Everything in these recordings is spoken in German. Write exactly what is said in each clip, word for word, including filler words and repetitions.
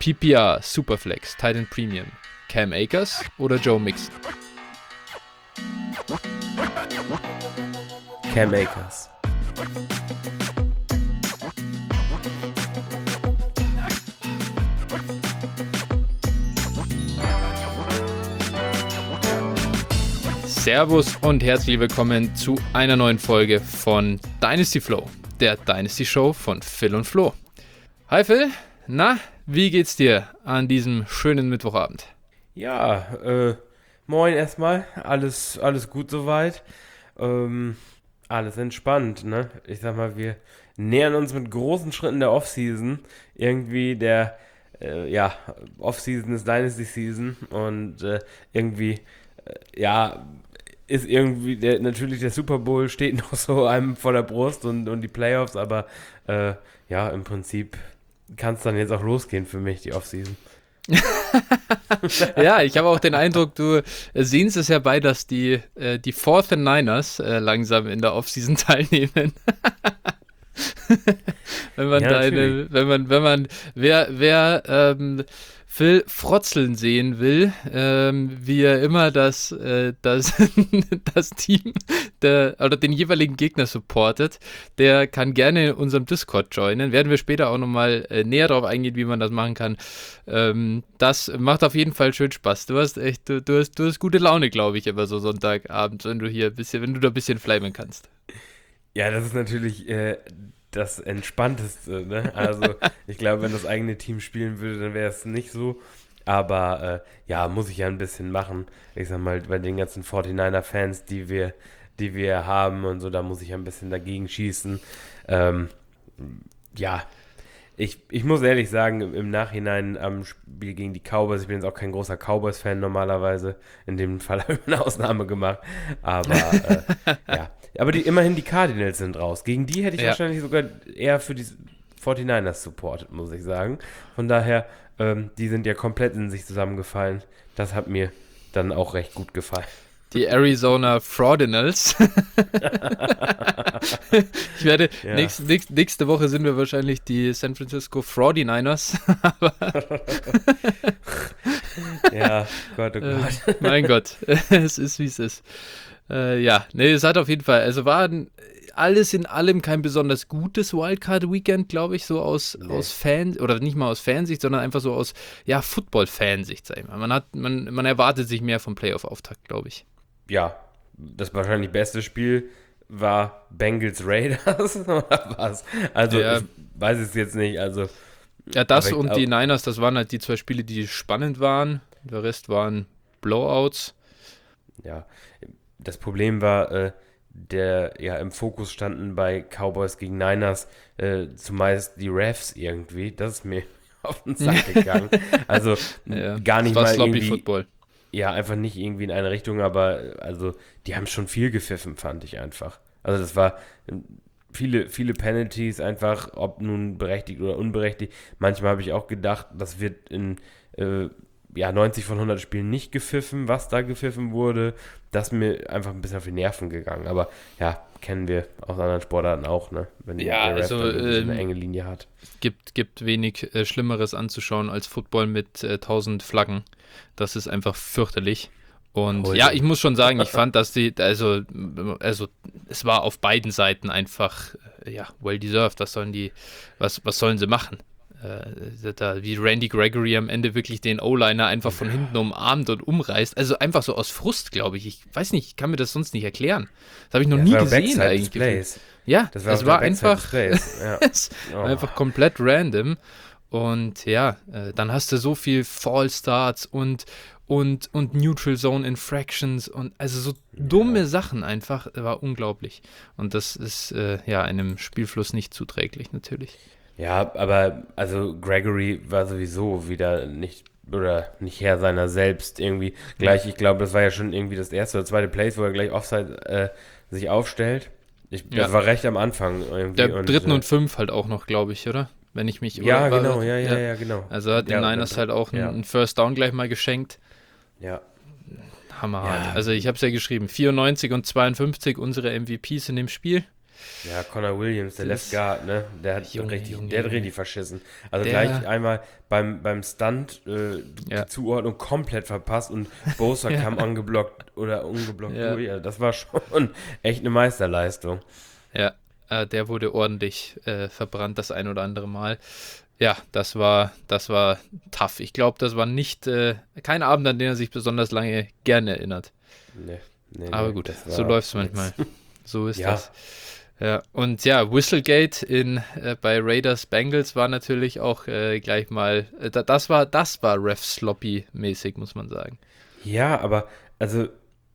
P P R, Superflex, Tight End Premium, Cam Akers oder Joe Mixon? Cam Akers. Servus und herzlich willkommen zu einer neuen Folge von Dynasty Flow, der Dynasty Show von Phil und Flo. Hi Phil, na, wie geht's dir an diesem schönen Mittwochabend? Ja, äh, moin erstmal, alles, alles gut soweit, ähm, alles entspannt, ne? Ich sag mal, wir nähern uns mit großen Schritten der Offseason, irgendwie der, äh, ja, Offseason ist Dynasty Season und äh, irgendwie, äh, ja, ist irgendwie, der, natürlich der Super Bowl steht noch so einem vor der Brust und, und die Playoffs, aber äh, ja, im Prinzip kann es dann jetzt auch losgehen für mich, die Offseason. Ja, ich habe auch den Eindruck, du sehnst es herbei, dass die, äh, die Fourth and Niners äh, langsam in der Offseason teilnehmen. wenn man Ja, deine, wenn man, wenn man, wer, wer ähm, Phil frotzeln sehen will, ähm, wie er immer das, äh, das, das Team der, oder den jeweiligen Gegner supportet, der kann gerne in unserem Discord joinen. Werden wir später auch nochmal äh, näher darauf eingehen, wie man das machen kann. Ähm, das macht auf jeden Fall schön Spaß. Du hast echt, du, du, hast, du hast gute Laune, glaube ich, immer so Sonntagabend, wenn du hier ein bisschen, wenn du da ein bisschen fleimen kannst. Ja, das ist natürlich äh, das Entspannteste, ne? Also ich glaube, wenn das eigene Team spielen würde, dann wäre es nicht so. Aber äh, ja, muss ich ja ein bisschen machen. Ich sag mal, bei den ganzen forty-niner-Fans, die wir, die wir haben und so, da muss ich ja ein bisschen dagegen schießen. Ähm, ja, ich, ich muss ehrlich sagen, im, im Nachhinein am Spiel gegen die Cowboys, ich bin jetzt auch kein großer Cowboys-Fan normalerweise, in dem Fall habe ich eine Ausnahme gemacht, aber äh, ja. Aber die, immerhin die Cardinals sind raus. Gegen die hätte ich Ja. wahrscheinlich sogar eher für die forty-niners supportet, muss ich sagen. Von daher, ähm, die sind ja komplett in sich zusammengefallen. Das hat mir dann auch recht gut gefallen. Die Arizona Fraudinals. Ich werde, Ja. nächst, nächst, nächste Woche sind wir wahrscheinlich die San Francisco Fraudiners. Ja, Gott, oh äh, Gott. mein Gott, es ist wie es ist. Äh, ja, nee, es hat auf jeden Fall, also war ein, alles in allem kein besonders gutes Wildcard-Weekend, glaube ich, so aus, Nee. aus Fan, oder nicht mal aus Fansicht, sondern einfach so aus, ja, Football-Fansicht, sag ich mal. Man hat, man, man erwartet sich mehr vom Playoff-Auftakt, glaube ich. Ja, das wahrscheinlich beste Spiel war Bengals Raiders oder was? Also, Ja. ich weiß es jetzt nicht, also Ja, das Aber ich und glaub- die Niners, das waren halt die zwei Spiele, die spannend waren. Der Rest waren Blowouts. ja, das Problem war, äh, der ja im Fokus standen bei Cowboys gegen Niners äh, zumeist die Refs irgendwie. Das ist mir auf den Sack gegangen. Also Ja, gar nicht das war mal Sloppy irgendwie, Football. ja, einfach nicht irgendwie in eine Richtung, aber äh, also die haben schon viel gepfiffen, fand ich einfach. Also das war ähm, viele, viele Penalties einfach, ob nun berechtigt oder unberechtigt. Manchmal habe ich auch gedacht, das wird in äh, ja, neunzig von hundert Spielen nicht gepfiffen, was da gepfiffen wurde. Das ist mir einfach ein bisschen auf die Nerven gegangen. Aber ja, kennen wir aus anderen Sportarten auch, ne? Wenn Ja, der Ref also, dann irgendwie so eine ähm, enge Linie hat. Gibt, gibt wenig äh, Schlimmeres anzuschauen als Football mit äh, tausend Flaggen. Das ist einfach fürchterlich. Und Hol ja, den. ich muss schon sagen, ich fand, dass die, also, also es war auf beiden Seiten einfach, äh, ja, well deserved. Was sollen die, was, was sollen sie machen? Äh, da, wie Randy Gregory am Ende wirklich den O-Liner einfach von hinten umarmt und umreißt. Also einfach so aus Frust, glaube ich. Ich weiß nicht, ich kann mir das sonst nicht erklären. Das habe ich noch Ja, nie das war gesehen Backside eigentlich. Displays. Ja, Das war es auf war der Backside einfach, Displays, ja. es Oh. war einfach komplett random. Und ja, äh, dann hast du so viel Fall Starts und, und, und Neutral Zone Infractions und also so dumme Sachen einfach, war unglaublich. Und das ist äh, ja einem Spielfluss nicht zuträglich natürlich. Ja, aber also Gregory war sowieso wieder nicht oder nicht Herr seiner selbst irgendwie. Gleich, ich glaube, das war ja schon irgendwie das erste oder zweite Place, wo er gleich Offside äh, sich aufstellt. Ich, Ja. Das war recht am Anfang irgendwie. Der und, dritten äh, und fünf halt auch noch, glaube ich, oder? Wenn ich mich... Ja, oder, genau, ja, ja, ja, genau. Also hat den Ja, Niners dann- halt auch ja. einen First Down gleich mal geschenkt. Ja, Hammerhart. Ja. Also ich habe es ja geschrieben, vierundneunzig und zweiundfünfzig unsere M V Ps in dem Spiel. Ja, Connor Williams, der Das- Left Guard, ne? Der hat Junge, richtig, Junge, der hat Junge. richtig verschissen. Also Der- gleich einmal beim, beim Stunt äh, Ja. die Zuordnung komplett verpasst und Bosa Ja. kam angeblockt oder ungeblockt Ja. durch. Also das war schon echt eine Meisterleistung. Ja, äh, der wurde ordentlich äh, verbrannt das ein oder andere Mal. Ja, das war, das war tough. Ich glaube, das war nicht äh, kein Abend, an den er sich besonders lange gerne erinnert. Nee, nee, Aber nee, gut, das war so läuft es nix. manchmal. So ist Ja. das. Ja, und ja, Whistlegate in, äh, bei Raiders Bengals war natürlich auch äh, gleich mal, äh, da- das war, das war Ref-Sloppy-mäßig, muss man sagen. Ja, aber also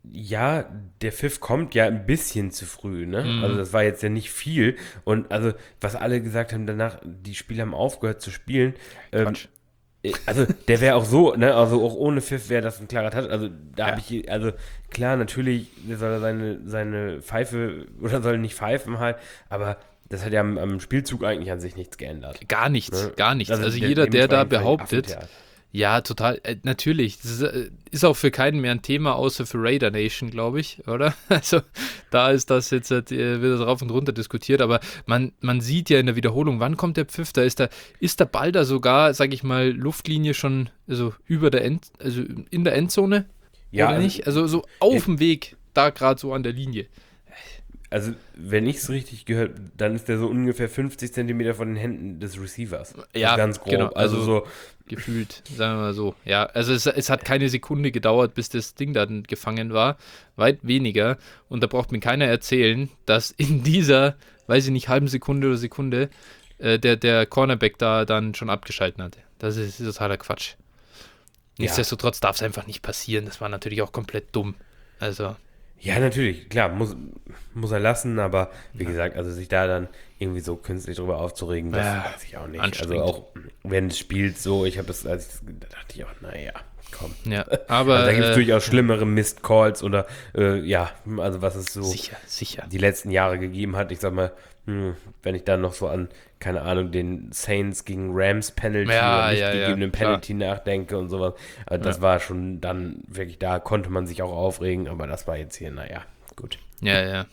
ja, der Pfiff kommt ja ein bisschen zu früh, ne? Mhm. Also das war jetzt ja nicht viel und also was alle gesagt haben danach, die Spieler haben aufgehört zu spielen. Ähm, Quatsch. also der wäre auch so, ne? Also auch ohne Pfiff wäre das ein klarer Touch. Also da Ja. habe ich, also klar, natürlich soll er seine, seine Pfeife oder soll nicht pfeifen halt, aber das hat ja am, am Spielzug eigentlich an sich nichts geändert. Gar nichts, Ne? gar nichts. Also, der- jeder, der da dementsprechend behauptet, Affentheater. ja, total, äh, natürlich. Das ist, äh, ist auch für keinen mehr ein Thema, außer für Raider Nation, glaube ich, oder? Also da ist das jetzt, äh, wird das rauf und runter diskutiert, aber man, man sieht ja in der Wiederholung, wann kommt der Pfiff, da ist der, ist der Ball da sogar, sage ich mal, Luftlinie schon also über der End, also in der Endzone, Ja, oder also- nicht? Also so auf dem Weg, da gerade so an der Linie. Also, wenn ich es richtig gehört, dann ist der so ungefähr fünfzig Zentimeter von den Händen des Receivers. Ja, Also ganz grob. genau, Also, also- so, Gefühlt, sagen wir mal so. Ja, also es, es hat keine Sekunde gedauert, bis das Ding dann gefangen war. Weit weniger. Und da braucht mir keiner erzählen, dass in dieser, weiß ich nicht, halben Sekunde oder Sekunde äh, der, der Cornerback da dann schon abgeschalten hatte. Das ist, ist totaler Quatsch. Nichtsdestotrotz darf es einfach nicht passieren. Das war natürlich auch komplett dumm. Also, ja, natürlich, klar, muss, muss er lassen, aber wie gesagt, also sich da dann irgendwie so künstlich drüber aufzuregen, das Ja, weiß ich auch nicht. Also anstrengend. auch während des Spiels so, ich habe das, als ich das, da dachte ich auch, naja, komm. ja, aber. Also da gibt es äh, durchaus schlimmere Missed Calls oder, äh, ja, also was es so Sicher, sicher. die letzten Jahre gegeben hat. Ich sag mal, hm, wenn ich dann noch so an, keine Ahnung, den Saints gegen Rams Penalty Ja, oder nicht ja, ja, gegebenen klar. Penalty nachdenke und sowas. Also das Ja. war schon dann wirklich, da konnte man sich auch aufregen, aber das war jetzt hier, naja, gut. Ja, ja.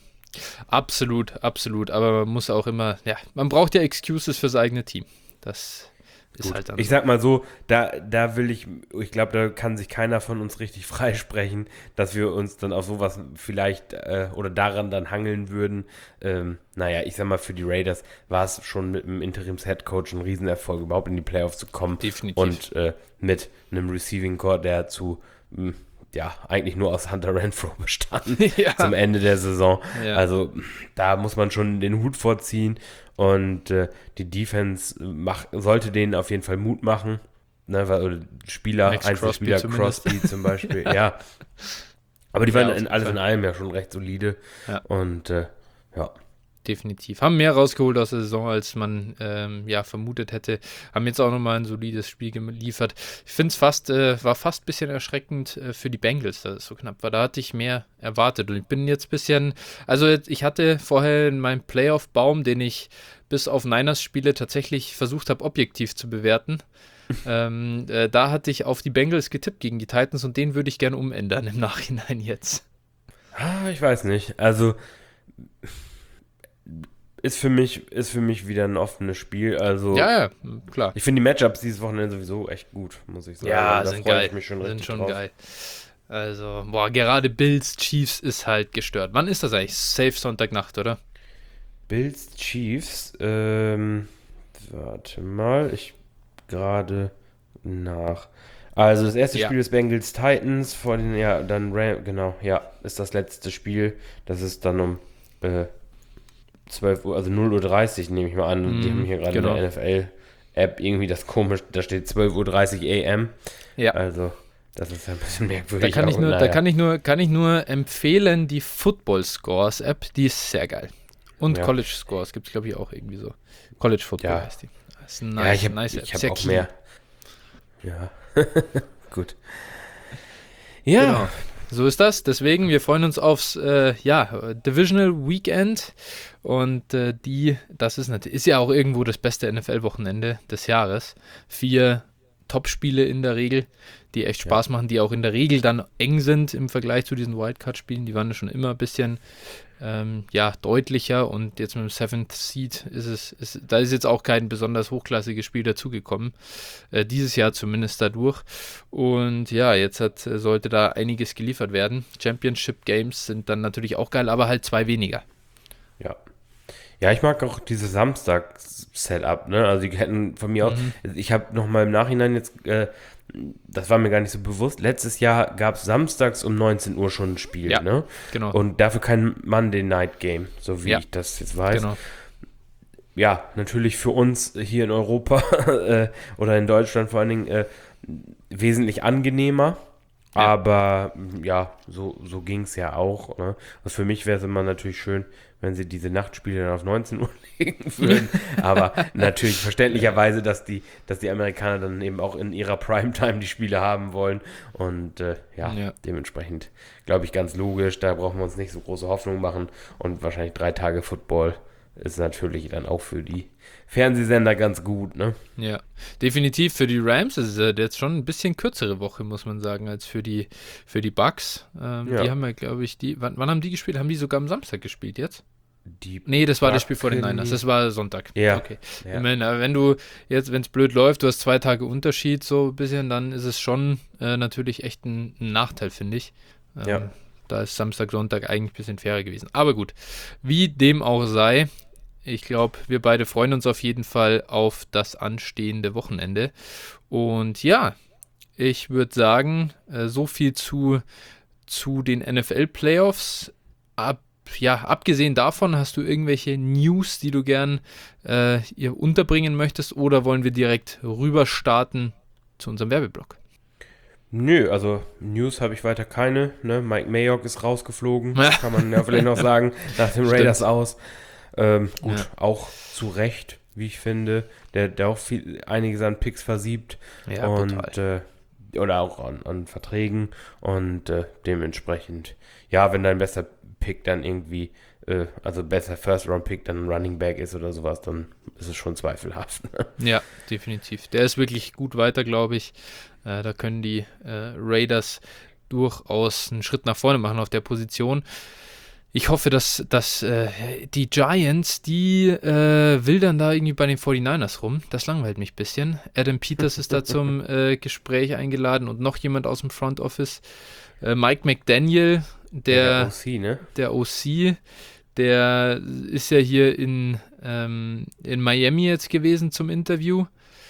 Absolut, absolut. Aber man muss auch immer, ja, man braucht ja Excuses fürs eigene Team. Das ist Gut. halt dann Ich so. sag mal so, da, da will ich, ich glaube, da kann sich keiner von uns richtig freisprechen, dass wir uns dann auf sowas vielleicht äh, oder daran dann hangeln würden. Ähm, naja, ich sag mal, für die Raiders war es schon mit dem Interims-Headcoach ein Riesenerfolg, überhaupt in die Playoffs zu kommen. Definitiv. Und äh, mit einem Receiving Core, der zu, mh, ja, eigentlich nur aus Hunter Renfrow bestand Ja. zum Ende der Saison. Ja. Also da muss man schon den Hut vorziehen. Und äh, die Defense mach, sollte denen auf jeden Fall Mut machen. Ne, weil, oder Spieler, Max Einzelspieler, Crosby zumindest. Crosby zum Beispiel, ja. Aber die Ja, waren auf in, jeden alles Fall. in allem ja schon recht solide. Ja. Und äh, ja. Definitiv. Haben mehr rausgeholt aus der Saison, als man ähm, ja, vermutet hätte. Haben jetzt auch nochmal ein solides Spiel geliefert. Ich finde es fast, äh, war fast ein bisschen erschreckend äh, für die Bengals, dass es so knapp war. Da hatte ich mehr erwartet. Und ich bin jetzt ein bisschen, also jetzt, ich hatte vorher in meinem Playoff-Baum, den ich bis auf Niners-Spiele tatsächlich versucht habe, objektiv zu bewerten. ähm, äh, da hatte ich auf die Bengals getippt gegen die Titans und den würde ich gerne umändern im Nachhinein jetzt. Ah, ich weiß nicht. Also ist für mich, ist für mich wieder ein offenes Spiel. Also Ja, ja, klar. ich finde die Matchups dieses Wochenende sowieso echt gut, muss ich sagen. Ja, da sind freue geil. ich mich schon sind richtig schon drauf. geil. Also, boah, gerade Bills Chiefs ist halt gestört. Wann ist das eigentlich? Safe Sonntagnacht, oder? Bills Chiefs, ähm, warte mal, ich gerade nach. Also das erste Ja. Spiel ist Bengals Titans, vor den, ja, dann Ram, genau, ja, ist das letzte Spiel. Das ist dann um äh, zwölf Uhr, also null Uhr dreißig nehme ich mal an. Mm, Die haben hier gerade genau. in der N F L-App irgendwie das komisch, da steht zwölf Uhr dreißig A M. Ja. Also, das ist ein bisschen Da merkwürdig. kann ich aber nur, da naja. kann ich nur, kann ich nur empfehlen, die Football Scores App, die ist sehr geil. Und Ja. College Scores gibt es, glaube ich, auch irgendwie so. College Football Ja. heißt die. Das ist nice, Ja, ich habe nice App. ich hab Sehr auch clean. mehr. Ja, gut. Ja, Genau. So ist das. Deswegen, wir freuen uns aufs äh, ja, Divisional Weekend. Und äh, die, das ist natürlich, ist ja auch irgendwo das beste N F L-Wochenende des Jahres. Vier Top-Spiele in der Regel, die echt Spaß ja. machen, die auch in der Regel dann eng sind im Vergleich zu diesen Wildcard-Spielen. Die waren ja schon immer ein bisschen ähm, ja, deutlicher und jetzt mit dem Seventh Seed ist es, ist, da ist jetzt auch kein besonders hochklassiges Spiel dazugekommen. Äh, dieses Jahr zumindest dadurch. Und ja, jetzt hat, sollte da einiges geliefert werden. Championship Games sind dann natürlich auch geil, aber halt zwei weniger. Ja. Ja, ich mag auch dieses Samstag-Setup, ne? Also die hätten von mir mhm. aus, ich habe nochmal im Nachhinein jetzt, äh, das war mir gar nicht so bewusst, letztes Jahr gab es samstags um neunzehn Uhr schon ein Spiel, ja, ne? Genau. Und dafür kein Monday Night Game, so wie ja. ich das jetzt weiß. Genau. Ja, natürlich für uns hier in Europa äh, oder in Deutschland vor allen Dingen äh, wesentlich angenehmer. Ja. Aber ja, so, so ging es ja auch. Ne? Also für mich wäre es immer natürlich schön, wenn sie diese Nachtspiele dann auf neunzehn Uhr legen würden. Aber natürlich verständlicherweise, dass die, dass die Amerikaner dann eben auch in ihrer Primetime die Spiele haben wollen. Und äh, ja, ja, dementsprechend glaube ich ganz logisch, da brauchen wir uns nicht so große Hoffnung machen. Und wahrscheinlich drei Tage Football ist natürlich dann auch für die Fernsehsender ganz gut, ne? Ja, definitiv für die Rams ist es jetzt schon ein bisschen kürzere Woche, muss man sagen, als für die, für die Bucks. Ähm, ja. Die haben ja, glaube ich, die, wann, wann haben die gespielt? Haben die sogar am Samstag gespielt jetzt? Die nee, das war das Spiel vor den Niners, das war Sonntag. Ja. Okay. Ja. Ich meine, wenn du jetzt, wenn es blöd läuft, du hast zwei Tage Unterschied so ein bisschen, dann ist es schon äh, natürlich echt ein, ein Nachteil, finde ich. Ähm, ja. Da ist Samstag, Sonntag eigentlich ein bisschen fairer gewesen. Aber gut, wie dem auch sei, ich glaube, wir beide freuen uns auf jeden Fall auf das anstehende Wochenende. Und ja, ich würde sagen, äh, so viel zu, zu den N F L-Playoffs. Ab, ja, abgesehen davon, hast du irgendwelche News, die du gern äh, ihr unterbringen möchtest, oder wollen wir direkt rüber starten zu unserem Werbeblock? Nö, also News habe ich weiter keine. Ne? Mike Mayock ist rausgeflogen, kann man ja vielleicht noch sagen, nach dem Raiders aus. Ähm, gut, ja. Auch zu Recht, wie ich finde, der, der auch viel, einiges an Picks versiebt ja, und äh, oder auch an, an Verträgen und äh, dementsprechend, ja, wenn dein bester Pick dann irgendwie, äh, also besser First-Round-Pick dann ein Running Back ist oder sowas, dann ist es schon zweifelhaft. Ja, definitiv. Der ist wirklich gut weiter, glaube ich. Äh, da können die äh, Raiders durchaus einen Schritt nach vorne machen auf der Position. Ich hoffe, dass, dass äh, die Giants, die äh, wildern da irgendwie bei den forty-niners rum. Das langweilt mich ein bisschen. Adam Peters ist da zum äh, Gespräch eingeladen und noch jemand aus dem Front Office. Äh, Mike McDaniel, der, ja, der O C, ne? Der O C, der ist ja hier in, ähm, in Miami jetzt gewesen zum Interview.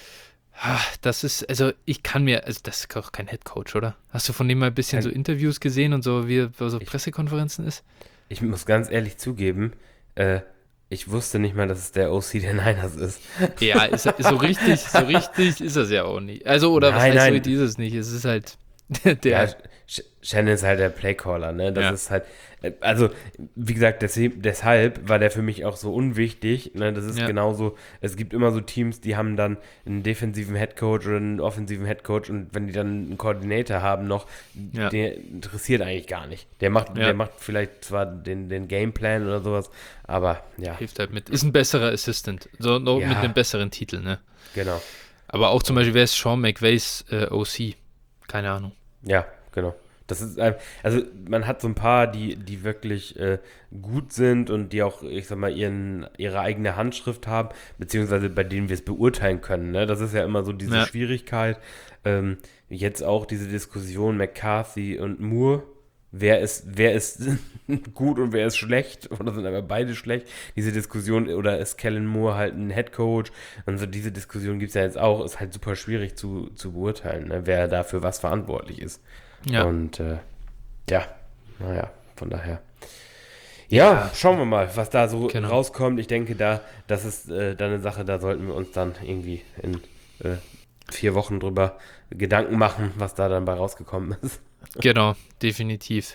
Das ist, also ich kann mir, also das ist auch kein Headcoach, oder? Hast du von dem mal ein bisschen so Interviews gesehen und so, wie so Pressekonferenzen ist? Ich muss ganz ehrlich zugeben, äh, ich wusste nicht mal, dass es der O C der Niners ist. Ja, ist, ist so richtig, so richtig ist das ja auch nicht. Also, oder nein, was heißt nein. so richtig ist es nicht? Es ist halt der... Ja, Shannon ist halt der Playcaller, ne? Das ja. ist halt, also, wie gesagt, deshalb, deshalb war der für mich auch so unwichtig, ne? Das ist ja. genauso, es gibt immer so Teams, die haben dann einen defensiven Headcoach oder einen offensiven Headcoach und wenn die dann einen Koordinator haben noch, ja. der interessiert eigentlich gar nicht. Der macht, ja. der macht vielleicht zwar den, den Gameplan oder sowas, aber ja. Hilft halt mit, ist ein besserer Assistant, so noch ja. mit einem besseren Titel, ne? Genau. Aber auch zum Beispiel, wer ist Sean McVays äh, O C? Keine Ahnung. Ja, genau. Das ist, also man hat so ein paar, die, die wirklich äh, gut sind und die auch, ich sag mal, ihren, ihre eigene Handschrift haben, beziehungsweise bei denen wir es beurteilen können. Ne? Das ist ja immer so diese ja. Schwierigkeit. Ähm, jetzt auch diese Diskussion McCarthy und Moore. Wer ist, wer ist gut und wer ist schlecht? Oder sind aber beide schlecht? Diese Diskussion, oder ist Kellen Moore halt ein Headcoach? Und so diese Diskussion gibt es ja jetzt auch. Ist halt super schwierig zu, zu beurteilen, ne? Wer dafür was verantwortlich ist. Ja. Und äh, ja, naja, von daher. Ja, ja, schauen wir mal, was da so genau. rauskommt. Ich denke, da, das ist äh, dann eine Sache, da sollten wir uns dann irgendwie in äh, vier Wochen drüber Gedanken machen, was da dann bei rausgekommen ist. Genau, definitiv.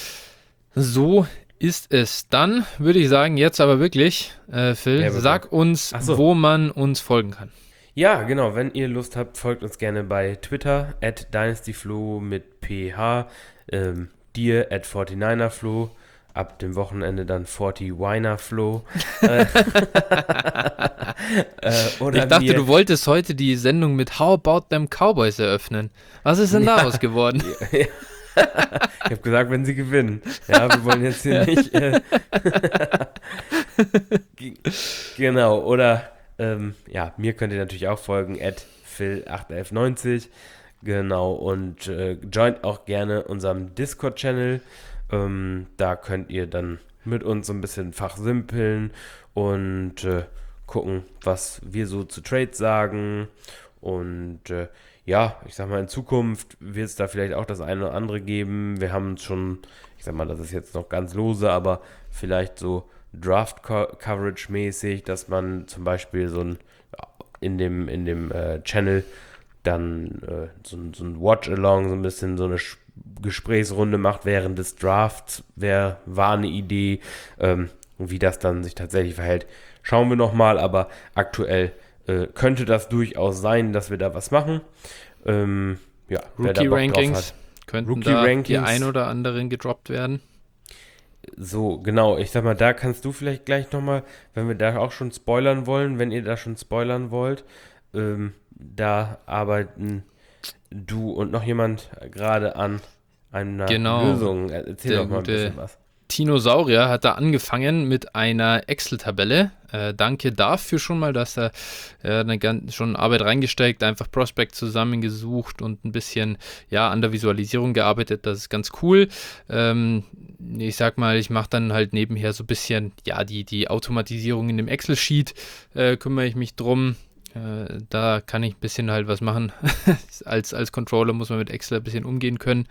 So ist es. Dann würde ich sagen, jetzt aber wirklich, äh, Phil, ja, sag uns, so. wo man uns folgen kann. Ja, genau, wenn ihr Lust habt, folgt uns gerne bei Twitter, at dynastyflo mit ph, ähm, dir, at forty-niner flo, ab dem Wochenende dann vierzig Winer Flow. äh, oder ich dachte, mir, du wolltest heute die Sendung mit How About Them Cowboys eröffnen. Was ist denn Ja. daraus geworden? ich habe gesagt, wenn sie gewinnen. Ja, wir wollen jetzt hier nicht. Äh, G- genau, oder ähm, ja, mir könnt ihr natürlich auch folgen, at phil acht elf neunzig. Genau, und äh, joint auch gerne unserem Discord-Channel. Ähm, da könnt ihr dann mit uns so ein bisschen fachsimpeln und äh, gucken, was wir so zu Trades sagen. Und äh, ja, ich sag mal, in Zukunft wird es da vielleicht auch das eine oder andere geben. Wir haben uns schon, ich sag mal, das ist jetzt noch ganz lose, aber vielleicht so Draft-Coverage-mäßig, dass man zum Beispiel so ein in dem, in dem äh, Channel dann äh, so, ein- so ein Watch-Along, so ein bisschen so eine Sch- Gesprächsrunde macht während des Drafts. Wär, war eine Idee, ähm, wie das dann sich tatsächlich verhält. Schauen wir nochmal, aber aktuell äh, könnte das durchaus sein, dass wir da was machen. Ähm, ja, wer da Bock drauf Rookie-Rankings hat. könnten da die Rookie-Rankings. ein oder anderen gedroppt werden. So, genau. Ich sag mal, da kannst du vielleicht gleich nochmal, wenn wir da auch schon spoilern wollen, wenn ihr da schon spoilern wollt, ähm, da arbeiten du und noch jemand gerade an einer Genau. Lösung. Erzähl Der doch mal ein gute bisschen was. Tinosaurier hat da angefangen mit einer Excel-Tabelle. Äh, danke dafür schon mal, dass er äh, eine ganz, schon Arbeit reingesteckt, einfach Prospect zusammengesucht und ein bisschen ja, an der Visualisierung gearbeitet. Das ist ganz cool. Ähm, ich sag mal, ich mache dann halt nebenher so ein bisschen ja, die, die Automatisierung in dem Excel-Sheet, äh, kümmere ich mich drum. Äh, da kann ich ein bisschen halt was machen. als, als Controller muss man mit Excel ein bisschen umgehen können.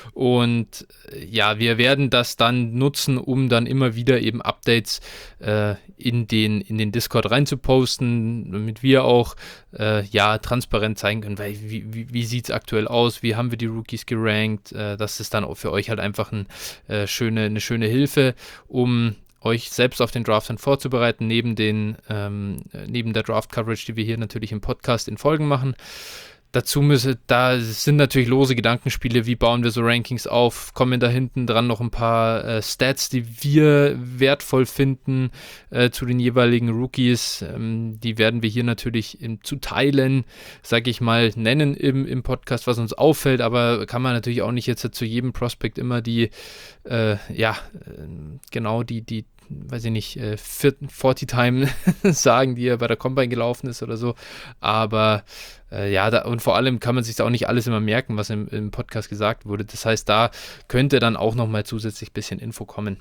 Und äh, ja, wir werden das dann nutzen, um dann immer wieder eben Updates äh, in, den, in den Discord reinzuposten, damit wir auch äh, ja, transparent zeigen können, weil wie, wie, wie sieht es aktuell aus, wie haben wir die Rookies gerankt. Äh, das ist dann auch für euch halt einfach ein, äh, schöne, eine schöne Hilfe, um euch selbst auf den Draft dann vorzubereiten, neben, den, ähm, neben der Draft-Coverage, die wir hier natürlich im Podcast in Folgen machen. Dazu müsse, da sind natürlich lose Gedankenspiele, wie bauen wir so Rankings auf, kommen da hinten dran noch ein paar äh, Stats, die wir wertvoll finden äh, zu den jeweiligen Rookies. Ähm, die werden wir hier natürlich im, zu Teilen, sage ich mal, nennen im, im Podcast, was uns auffällt, aber kann man natürlich auch nicht jetzt zu jedem Prospect immer die, äh, ja, äh, genau die, die weiß ich nicht, äh, vierzig-Time sagen, die er bei der Combine gelaufen ist oder so. Aber äh, ja, da, und vor allem kann man sich da auch nicht alles immer merken, was im, im Podcast gesagt wurde. Das heißt, da könnte dann auch nochmal zusätzlich ein bisschen Info kommen.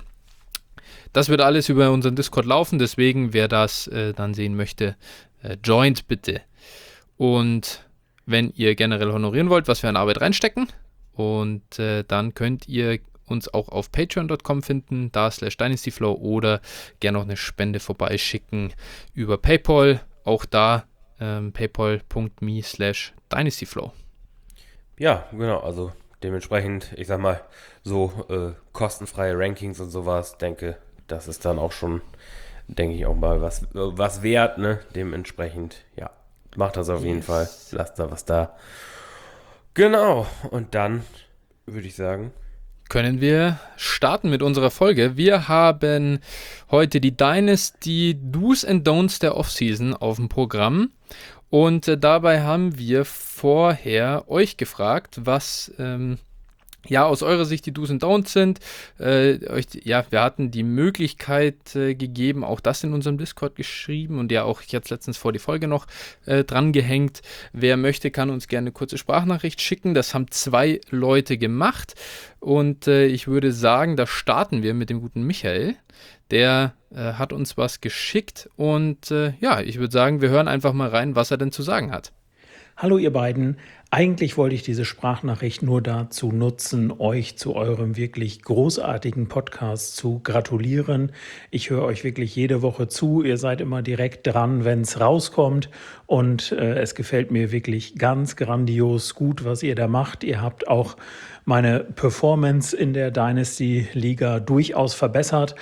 Das wird alles über unseren Discord laufen, deswegen, wer das äh, dann sehen möchte, äh, joint bitte. Und wenn ihr generell honorieren wollt, was wir an Arbeit reinstecken, und äh, dann könnt ihr uns auch auf patreon Punkt com finden, da slash dynastyflow, oder gerne noch eine Spende vorbeischicken über PayPal, auch da ähm, paypal Punkt me slash dynastyflow. Ja, genau, also dementsprechend, ich sag mal, so äh, kostenfreie Rankings und sowas, denke, das ist dann auch schon, denke ich, auch mal was, was wert, ne? Dementsprechend, ja, macht das auf jeden Yes. Fall, lasst da was da. Genau, und dann würde ich sagen, können wir starten mit unserer Folge. Wir haben heute die Dynasty Do's and Don'ts der Offseason auf dem Programm. Und äh, dabei haben wir vorher euch gefragt, was ähm, ja aus eurer Sicht die Do's and Don'ts sind. Äh, euch, ja, wir hatten die Möglichkeit äh, gegeben, auch das in unserem Discord geschrieben und ja auch jetzt letztens vor die Folge noch äh, dran gehängt. Wer möchte, kann uns gerne eine kurze Sprachnachricht schicken. Das haben zwei Leute gemacht und äh, ich würde sagen, da starten wir mit dem guten Michael. Der äh, hat uns was geschickt und äh, ja, ich würde sagen, wir hören einfach mal rein, was er denn zu sagen hat. Hallo ihr beiden, eigentlich wollte ich diese Sprachnachricht nur dazu nutzen, euch zu eurem wirklich großartigen Podcast zu gratulieren. Ich höre euch wirklich jede Woche zu, ihr seid immer direkt dran, wenn es rauskommt und äh, es gefällt mir wirklich ganz grandios gut, was ihr da macht. Ihr habt auch meine Performance in der Dynasty Liga durchaus verbessert.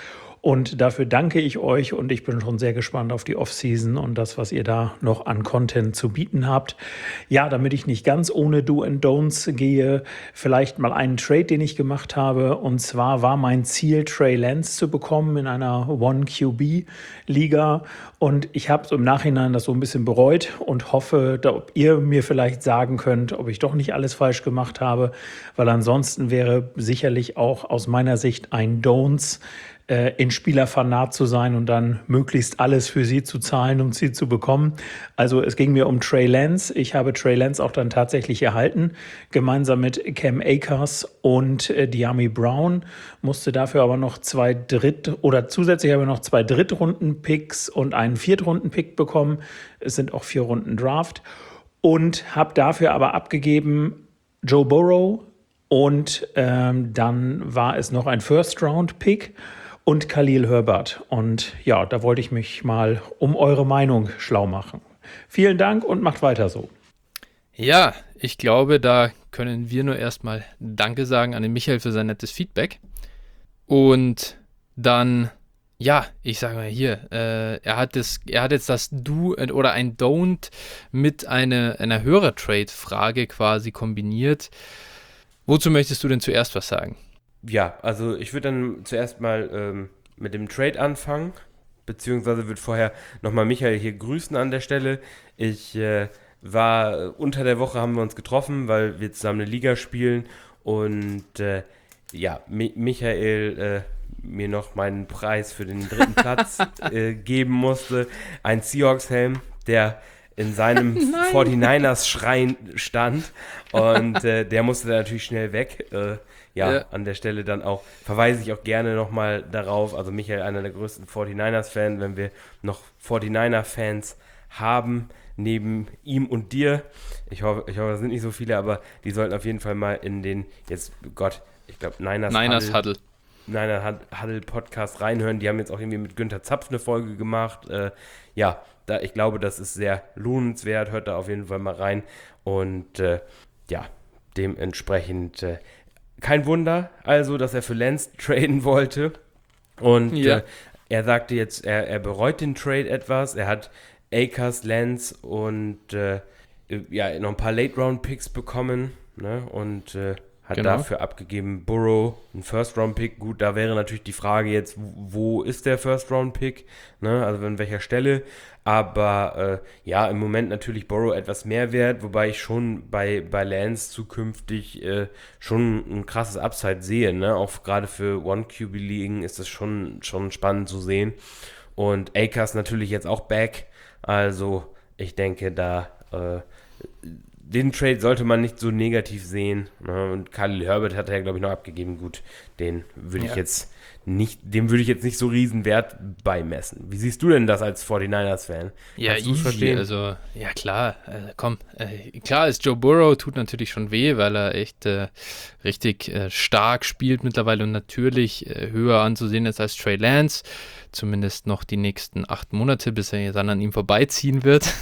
Und dafür danke ich euch und ich bin schon sehr gespannt auf die Offseason und das, was ihr da noch an Content zu bieten habt. Ja, damit ich nicht ganz ohne Do and Don'ts gehe, vielleicht mal einen Trade, den ich gemacht habe. Und zwar war mein Ziel, Trey Lance zu bekommen in einer One Q B Liga. Und ich habe so im Nachhinein das so ein bisschen bereut und hoffe, ob ihr mir vielleicht sagen könnt, ob ich doch nicht alles falsch gemacht habe, weil ansonsten wäre sicherlich auch aus meiner Sicht ein Don'ts, äh, in Spielerfanat zu sein und dann möglichst alles für sie zu zahlen, um sie zu bekommen. Also es ging mir um Trey Lance. Ich habe Trey Lance auch dann tatsächlich erhalten, gemeinsam mit Cam Akers und äh, Dyami Brown, musste dafür aber noch zwei Dritt- oder zusätzlich habe ich noch zwei Drittrunden-Picks und einen Viertrunden-Pick bekommen. Es sind auch vier Runden Draft und habe dafür aber abgegeben Joe Burrow und ähm, dann war es noch ein First-Round-Pick und Khalil Herbert. Und ja, da wollte ich mich mal um eure Meinung schlau machen. Vielen Dank und macht weiter so. Ja, ich glaube, da können wir nur erstmal Danke sagen an den Michael für sein nettes Feedback. Und dann, ja, ich sage mal hier, äh, er hat das, er hat jetzt das Do oder ein Don't mit eine, einer Hörer-Trade-Frage quasi kombiniert. Wozu möchtest du denn zuerst was sagen? Ja, also ich würde dann zuerst mal ähm, mit dem Trade anfangen, beziehungsweise würde vorher nochmal Michael hier grüßen an der Stelle. Ich äh, war, unter der Woche haben wir uns getroffen, weil wir zusammen eine Liga spielen und äh, ja, Mi- Michael äh, mir noch meinen Preis für den dritten Platz äh, geben musste. Ein Seahawks-Helm, der in seinem forty-niners-Schrein stand und äh, der musste dann natürlich schnell weg. Äh, ja, ja, an der Stelle dann auch, verweise ich auch gerne nochmal darauf, also Michael, einer der größten forty-niners-Fans, wenn wir noch forty-niner-Fans haben, neben ihm und dir, ich hoffe, ich hoffe, es sind nicht so viele, aber die sollten auf jeden Fall mal in den, jetzt, Gott, ich glaube, Niners, Niners Huddle. Niners Huddle Podcast reinhören, die haben jetzt auch irgendwie mit Günther Zapf eine Folge gemacht, äh, ja, da, ich glaube, das ist sehr lohnenswert, hört da auf jeden Fall mal rein und äh, ja, dementsprechend äh, kein Wunder, also, dass er für Lance traden wollte und ja. äh, er sagte jetzt, er, er bereut den Trade etwas, er hat Akers, Lance und äh, ja, noch ein paar Late-Round-Picks bekommen, ne, und äh, hat genau. dafür abgegeben Burrow, ein First-Round-Pick. Gut, da wäre natürlich die Frage jetzt, wo ist der First-Round-Pick, ne? Also an welcher Stelle. Aber äh, ja, im Moment natürlich Burrow etwas mehr wert, wobei ich schon bei, bei Lance zukünftig äh, schon ein krasses Upside sehe, ne? Auch gerade für One-Q B-Ligen ist das schon, schon spannend zu sehen. Und Akers natürlich jetzt auch back. Also ich denke, da äh, den Trade sollte man nicht so negativ sehen. Ne? Und Khalil Herbert hat er ja, glaube ich, noch abgegeben. Gut, den würde ich ja. jetzt nicht, dem würde ich jetzt nicht so riesen Wert beimessen. Wie siehst du denn das als forty-niners-Fan? Ja, easy, verstehen? Also, ja klar, äh, komm, äh, klar ist Joe Burrow, tut natürlich schon weh, weil er echt äh, richtig äh, stark spielt mittlerweile und natürlich äh, höher anzusehen ist als Trey Lance, zumindest noch die nächsten acht Monate, bis er dann an ihm vorbeiziehen wird.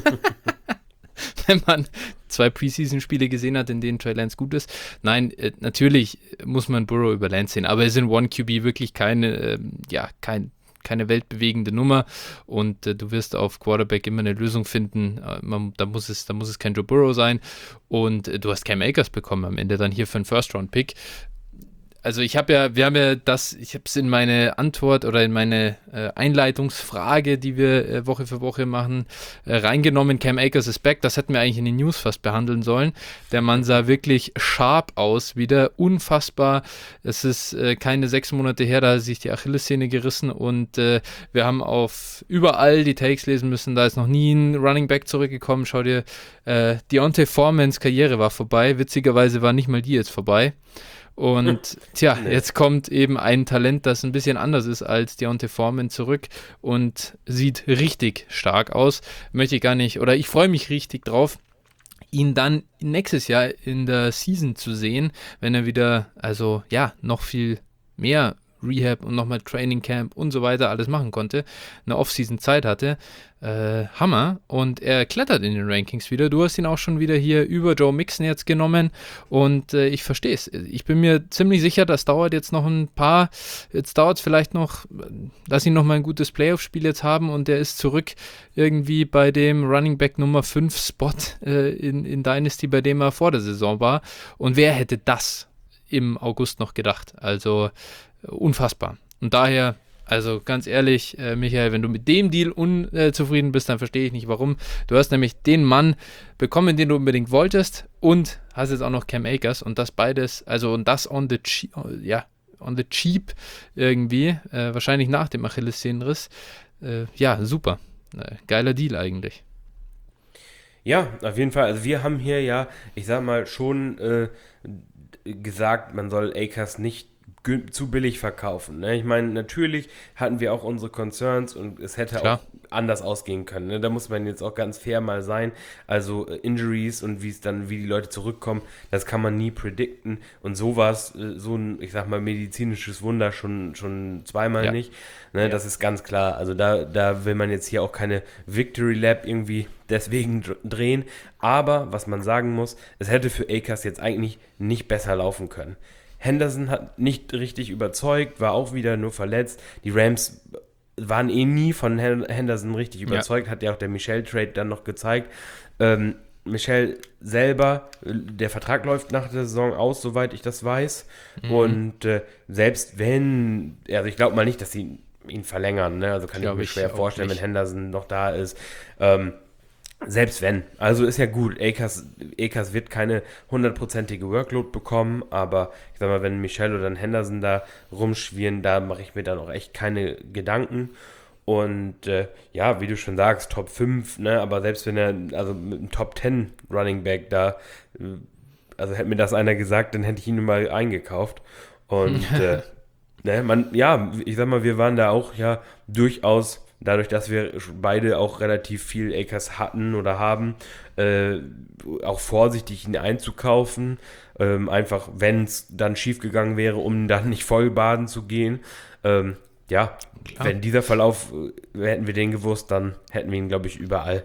Wenn man zwei Preseason-Spiele gesehen hat, in denen Trey Lance gut ist. Nein, äh, natürlich muss man Burrow über Lance sehen, aber es ist in One Q B wirklich keine, äh, ja, kein, keine weltbewegende Nummer und äh, du wirst auf Quarterback immer eine Lösung finden. Äh, man, da, muss es, da muss es kein Joe Burrow sein und äh, du hast Cam Akers bekommen am Ende dann hier für einen First-Round-Pick. Also ich habe ja, wir haben ja das, ich habe es in meine Antwort oder in meine äh, Einleitungsfrage, die wir äh, Woche für Woche machen, äh, reingenommen. Cam Akers ist back, das hätten wir eigentlich in den News fast behandeln sollen. Der Mann sah wirklich sharp aus, wieder unfassbar. Es ist äh, keine sechs Monate her, da hat sich die Achillessehne gerissen und äh, wir haben auf überall die Takes lesen müssen, da ist noch nie ein Running Back zurückgekommen. Schau dir, äh, Deontay Foreman's Karriere war vorbei, witzigerweise war nicht mal die jetzt vorbei. Und tja, jetzt kommt eben ein Talent, das ein bisschen anders ist als Deontay Foreman zurück und sieht richtig stark aus. Möchte ich gar nicht, oder ich freue mich richtig drauf, ihn dann nächstes Jahr in der Season zu sehen, wenn er wieder, also ja, noch viel mehr Rehab und nochmal Training Camp und so weiter alles machen konnte, eine Offseason Zeit hatte. Äh, Hammer. Und er klettert in den Rankings wieder. Du hast ihn auch schon wieder hier über Joe Mixon jetzt genommen und äh, ich verstehe es. Ich bin mir ziemlich sicher, das dauert jetzt noch ein paar, jetzt dauert es vielleicht noch, lass ihn noch mal ein gutes Playoff-Spiel jetzt haben und der ist zurück irgendwie bei dem Running Back Nummer fünf Spot äh, in, in Dynasty, bei dem er vor der Saison war. Und wer hätte das im August noch gedacht? Also äh, unfassbar. Und daher, also ganz ehrlich, äh, Michael, wenn du mit dem Deal unzufrieden bist, dann verstehe ich nicht, warum. Du hast nämlich den Mann bekommen, den du unbedingt wolltest und hast jetzt auch noch Cam Akers und das beides, also und das on the cheap, ja, on the cheap irgendwie, äh, wahrscheinlich nach dem Achillessehnenriss. Äh, ja, super. Äh, geiler Deal eigentlich. Ja, auf jeden Fall. Also wir haben hier ja, ich sag mal, schon äh, gesagt, man soll Akers nicht zu billig verkaufen. Ne? Ich meine, natürlich hatten wir auch unsere Concerns und es hätte Klar. auch anders ausgehen können. Ne? Da muss man jetzt auch ganz fair mal sein. Also äh, Injuries und wie es dann, wie die Leute zurückkommen, das kann man nie predikten. Und sowas, äh, so ein, ich sag mal, medizinisches Wunder schon, schon zweimal Ja. nicht. Ne? Ja. Das ist ganz klar. Also da, da will man jetzt hier auch keine Victory Lap irgendwie deswegen dr- drehen. Aber was man sagen muss, es hätte für Akers jetzt eigentlich nicht besser laufen können. Henderson hat nicht richtig überzeugt, war auch wieder nur verletzt. Die Rams waren eh nie von Henderson richtig überzeugt, ja. Hat ja auch der Michel-Trade dann noch gezeigt. Ähm, Michel selber, der Vertrag läuft nach der Saison aus, soweit ich das weiß. Mhm. Und äh, selbst wenn, also ich glaube mal nicht, dass sie ihn verlängern, ne? Also kann ich, ich mir schwer vorstellen, nicht. Wenn Henderson noch da ist. Ähm, Selbst wenn. Also ist ja gut. Akers, Akers wird keine hundertprozentige Workload bekommen, aber ich sag mal, wenn Michel oder dann Henderson da rumschwirren, da mache ich mir dann auch echt keine Gedanken. Und äh, ja, wie du schon sagst, Top fünf, ne, aber selbst wenn er, also mit einem Top zehn Running Back da, also hätte mir das einer gesagt, dann hätte ich ihn mal eingekauft. Und äh, ne, man, ja, ich sag mal, wir waren da auch ja durchaus, dadurch, dass wir beide auch relativ viel Akers hatten oder haben, äh, auch vorsichtig ihn einzukaufen. Ähm, einfach, wenn es dann schief gegangen wäre, um dann nicht voll baden zu gehen. Ähm, ja, Klar. Wenn dieser Verlauf, äh, hätten wir den gewusst, dann hätten wir ihn, glaube ich, überall.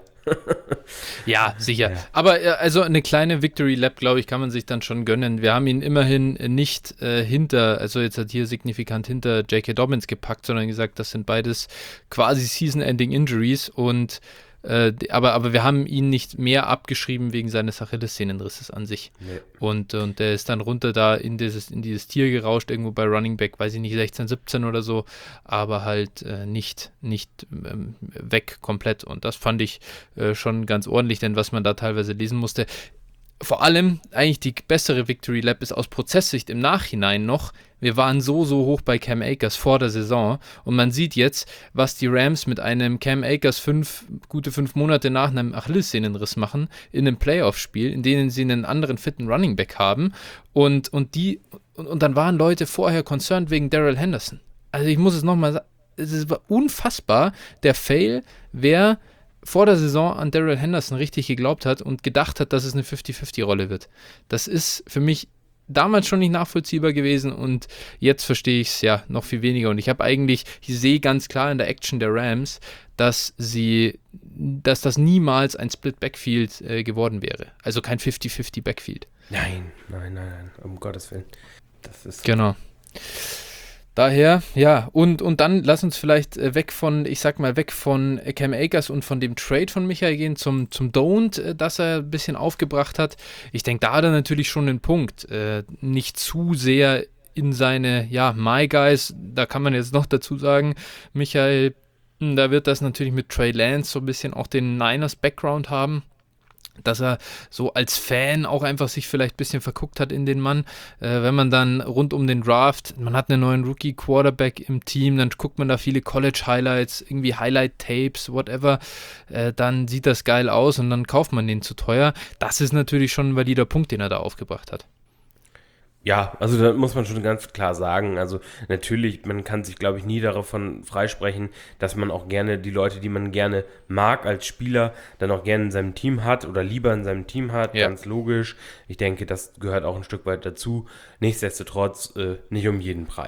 Ja, sicher. Ja. Aber also eine kleine Victory Lap, glaube ich, kann man sich dann schon gönnen. Wir haben ihn immerhin nicht äh, hinter, also jetzt hat hier signifikant hinter J K. Dobbins gepackt, sondern gesagt, das sind beides quasi Season-Ending Injuries und äh, aber, aber wir haben ihn nicht mehr abgeschrieben wegen seines Achillessehnenrisses an sich. Nee. Und, und der ist dann runter da in dieses, in dieses Tier gerauscht, irgendwo bei Running Back, weiß ich nicht, sechzehn, siebzehn oder so, aber halt äh, nicht, nicht ähm, weg komplett. Und das fand ich äh, schon ganz ordentlich, denn was man da teilweise lesen musste, vor allem eigentlich die bessere Victory Lap ist aus Prozesssicht im Nachhinein noch, wir waren so, so hoch bei Cam Akers vor der Saison und man sieht jetzt, was die Rams mit einem Cam Akers fünf, gute fünf Monate nach einem Achillessehnenriss machen, in einem Playoff-Spiel, in denen sie einen anderen fitten Running Back haben und, und die und, und dann waren Leute vorher concerned wegen Darrell Henderson. Also ich muss es nochmal sagen, es war unfassbar, der Fail, wer vor der Saison an Darrell Henderson richtig geglaubt hat und gedacht hat, dass es eine fünfzig fünfzig Rolle wird. Das ist für mich damals schon nicht nachvollziehbar gewesen und jetzt verstehe ich es ja noch viel weniger. Und ich habe eigentlich, ich sehe ganz klar in der Action der Rams, dass sie, dass das niemals ein Split Backfield äh, geworden wäre. Also kein fünfzig fünfzig Backfield. Nein, nein, nein, nein, um Gottes Willen. Das ist genau. Daher, ja, und, und dann lass uns vielleicht äh, weg von, ich sag mal, weg von Cam Akers und von dem Trade von Michael gehen zum, zum Don't, äh, das er ein bisschen aufgebracht hat. Ich denke, da hat er natürlich schon einen Punkt. Äh, nicht zu sehr in seine, ja, My Guys, da kann man jetzt noch dazu sagen, Michael, da wird das natürlich mit Trey Lance so ein bisschen auch den Niners-Background haben, dass er so als Fan auch einfach sich vielleicht ein bisschen verguckt hat in den Mann. Äh, wenn man dann rund um den Draft, man hat einen neuen Rookie-Quarterback im Team, dann guckt man da viele College-Highlights, irgendwie Highlight-Tapes, whatever, äh, dann sieht das geil aus und dann kauft man den zu teuer. Das ist natürlich schon ein valider Punkt, den er da aufgebracht hat. Ja, also da muss man schon ganz klar sagen, also natürlich, man kann sich, glaube ich, nie davon freisprechen, dass man auch gerne die Leute, die man gerne mag als Spieler, dann auch gerne in seinem Team hat oder lieber in seinem Team hat, ja. Ganz logisch. Ich denke, das gehört auch ein Stück weit dazu. Nichtsdestotrotz äh, nicht um jeden Preis.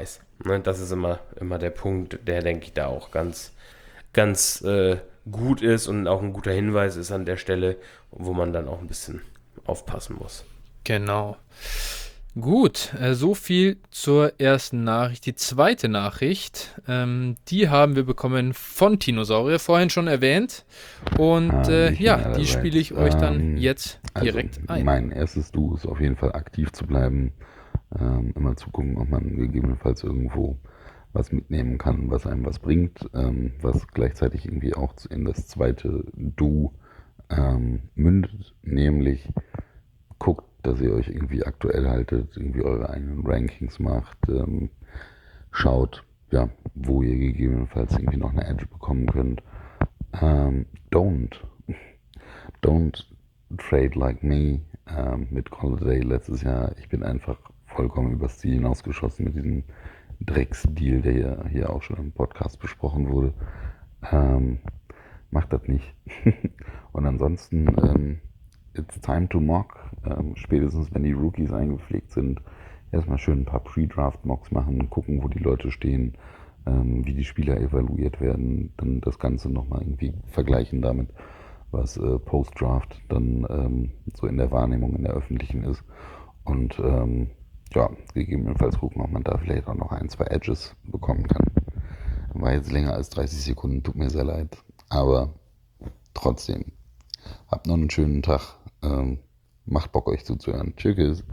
Ne, das ist immer, immer der Punkt, der, denke ich, da auch ganz, ganz äh, gut ist und auch ein guter Hinweis ist an der Stelle, wo man dann auch ein bisschen aufpassen muss. Genau. Gut, äh, so viel zur ersten Nachricht. Die zweite Nachricht, ähm, die haben wir bekommen von Tinosaurier, vorhin schon erwähnt. Und Ah, äh, nicht ja, meinerseits. die spiele ich euch dann Ähm, jetzt direkt also ein. Mein erstes Du ist auf jeden Fall aktiv zu bleiben, ähm, immer zu gucken, ob man gegebenenfalls irgendwo was mitnehmen kann, was einem was bringt, ähm, was gleichzeitig irgendwie auch in das zweite Du ähm, mündet, nämlich guckt, dass ihr euch irgendwie aktuell haltet, irgendwie eure eigenen Rankings macht, ähm, schaut, ja, wo ihr gegebenenfalls irgendwie noch eine Edge bekommen könnt. Ähm, don't, don't trade like me ähm, mit Holiday letztes Jahr. Ich bin einfach vollkommen übers Ziel hinausgeschossen mit diesem Drecksdeal, der ja hier auch schon im Podcast besprochen wurde. Ähm, macht das nicht. Und ansonsten, ähm, it's time to mock. Ähm, spätestens, wenn die Rookies eingepflegt sind, erstmal schön ein paar Pre-Draft-Mocks machen, gucken, wo die Leute stehen, ähm, wie die Spieler evaluiert werden, dann das Ganze nochmal irgendwie vergleichen damit, was äh, Post-Draft dann ähm, so in der Wahrnehmung in der öffentlichen ist. Und ähm, ja, gegebenenfalls gucken, ob man da vielleicht auch noch ein, zwei Edges bekommen kann. War jetzt länger als dreißig Sekunden, tut mir sehr leid. Aber trotzdem, habt noch einen schönen Tag. Ähm, macht Bock, euch zuzuhören. Tschüss.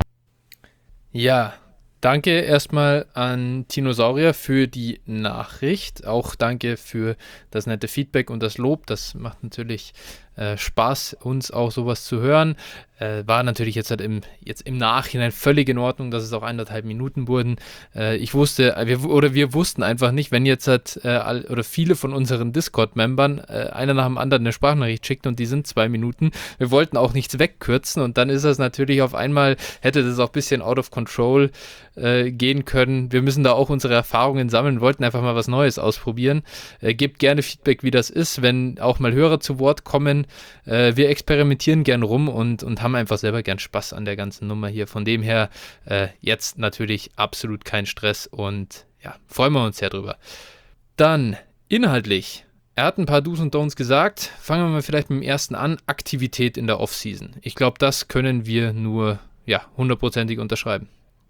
Ja, danke erstmal an Tinosaurier für die Nachricht. Auch danke für das nette Feedback und das Lob. Das macht natürlich äh, Spaß, uns auch sowas zu hören. Äh, war natürlich jetzt halt im, jetzt im Nachhinein völlig in Ordnung, dass es auch eineinhalb Minuten wurden. Äh, ich wusste, wir, oder wir wussten einfach nicht, wenn jetzt halt, äh, all, oder viele von unseren Discord-Membern äh, einer nach dem anderen eine Sprachnachricht schickt und die sind zwei Minuten. Wir wollten auch nichts wegkürzen und dann ist das natürlich auf einmal, hätte das auch ein bisschen out of control äh, gehen können. Wir müssen da auch unsere Erfahrungen sammeln, wollten einfach mal was Neues ausprobieren. Äh, gebt gerne Feedback, wie das ist, wenn auch mal Hörer zu Wort kommen. Äh, wir experimentieren gern rum und, und haben einfach selber gern Spaß an der ganzen Nummer hier. Von dem her äh, jetzt natürlich absolut kein Stress und ja, freuen wir uns sehr drüber. Dann inhaltlich. Er hat ein paar Do's und Don'ts gesagt. Fangen wir mal vielleicht mit dem ersten an. Aktivität in der Offseason. Ich glaube, das können wir nur ja, hundertprozentig unterschreiben.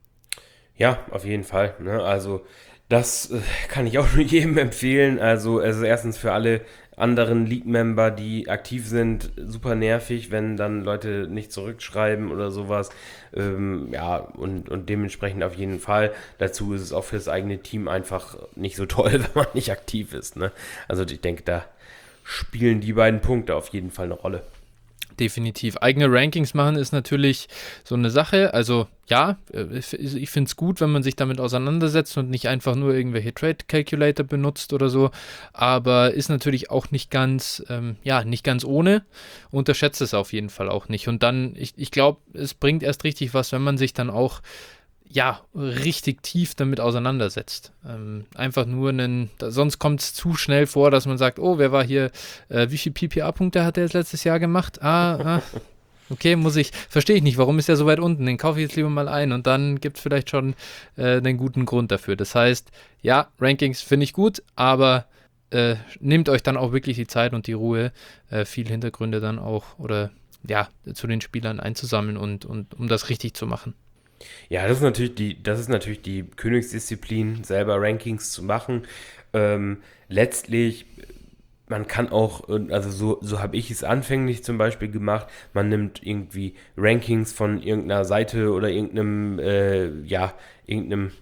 Ja, auf jeden Fall. Ne? Also das äh, kann ich auch nur jedem empfehlen. Also, also erstens für alle anderen League-Member, die aktiv sind, super nervig, wenn dann Leute nicht zurückschreiben oder sowas. Ähm, ja, und, und dementsprechend auf jeden Fall. Dazu ist es auch für das eigene Team einfach nicht so toll, wenn man nicht aktiv ist. Ne? Also ich denke, da spielen die beiden Punkte auf jeden Fall eine Rolle. Definitiv. Eigene Rankings machen ist natürlich so eine Sache. Also ja, ich finde es gut, wenn man sich damit auseinandersetzt und nicht einfach nur irgendwelche Trade Calculator benutzt oder so. Aber ist natürlich auch nicht ganz, ähm, ja, nicht ganz ohne. Unterschätzt es auf jeden Fall auch nicht. Und dann, ich, ich glaube, es bringt erst richtig was, wenn man sich dann auch ja, richtig tief damit auseinandersetzt. Ähm, einfach nur einen, da, sonst kommt es zu schnell vor, dass man sagt, oh, wer war hier, äh, wie viele P P A-Punkte hat er jetzt letztes Jahr gemacht? Ah, ah, okay, muss ich, verstehe ich nicht, warum ist der so weit unten? Den kaufe ich jetzt lieber mal ein und dann gibt es vielleicht schon äh, einen guten Grund dafür. Das heißt, ja, Rankings finde ich gut, aber äh, nehmt euch dann auch wirklich die Zeit und die Ruhe, äh, viel Hintergründe dann auch oder ja, zu den Spielern einzusammeln und, und um das richtig zu machen. Ja, das ist natürlich die, das ist natürlich die Königsdisziplin, selber Rankings zu machen. Ähm, letztlich, man kann auch, also so, so habe ich es anfänglich zum Beispiel gemacht, man nimmt irgendwie Rankings von irgendeiner Seite oder irgendeinem, äh, ja, irgendeinem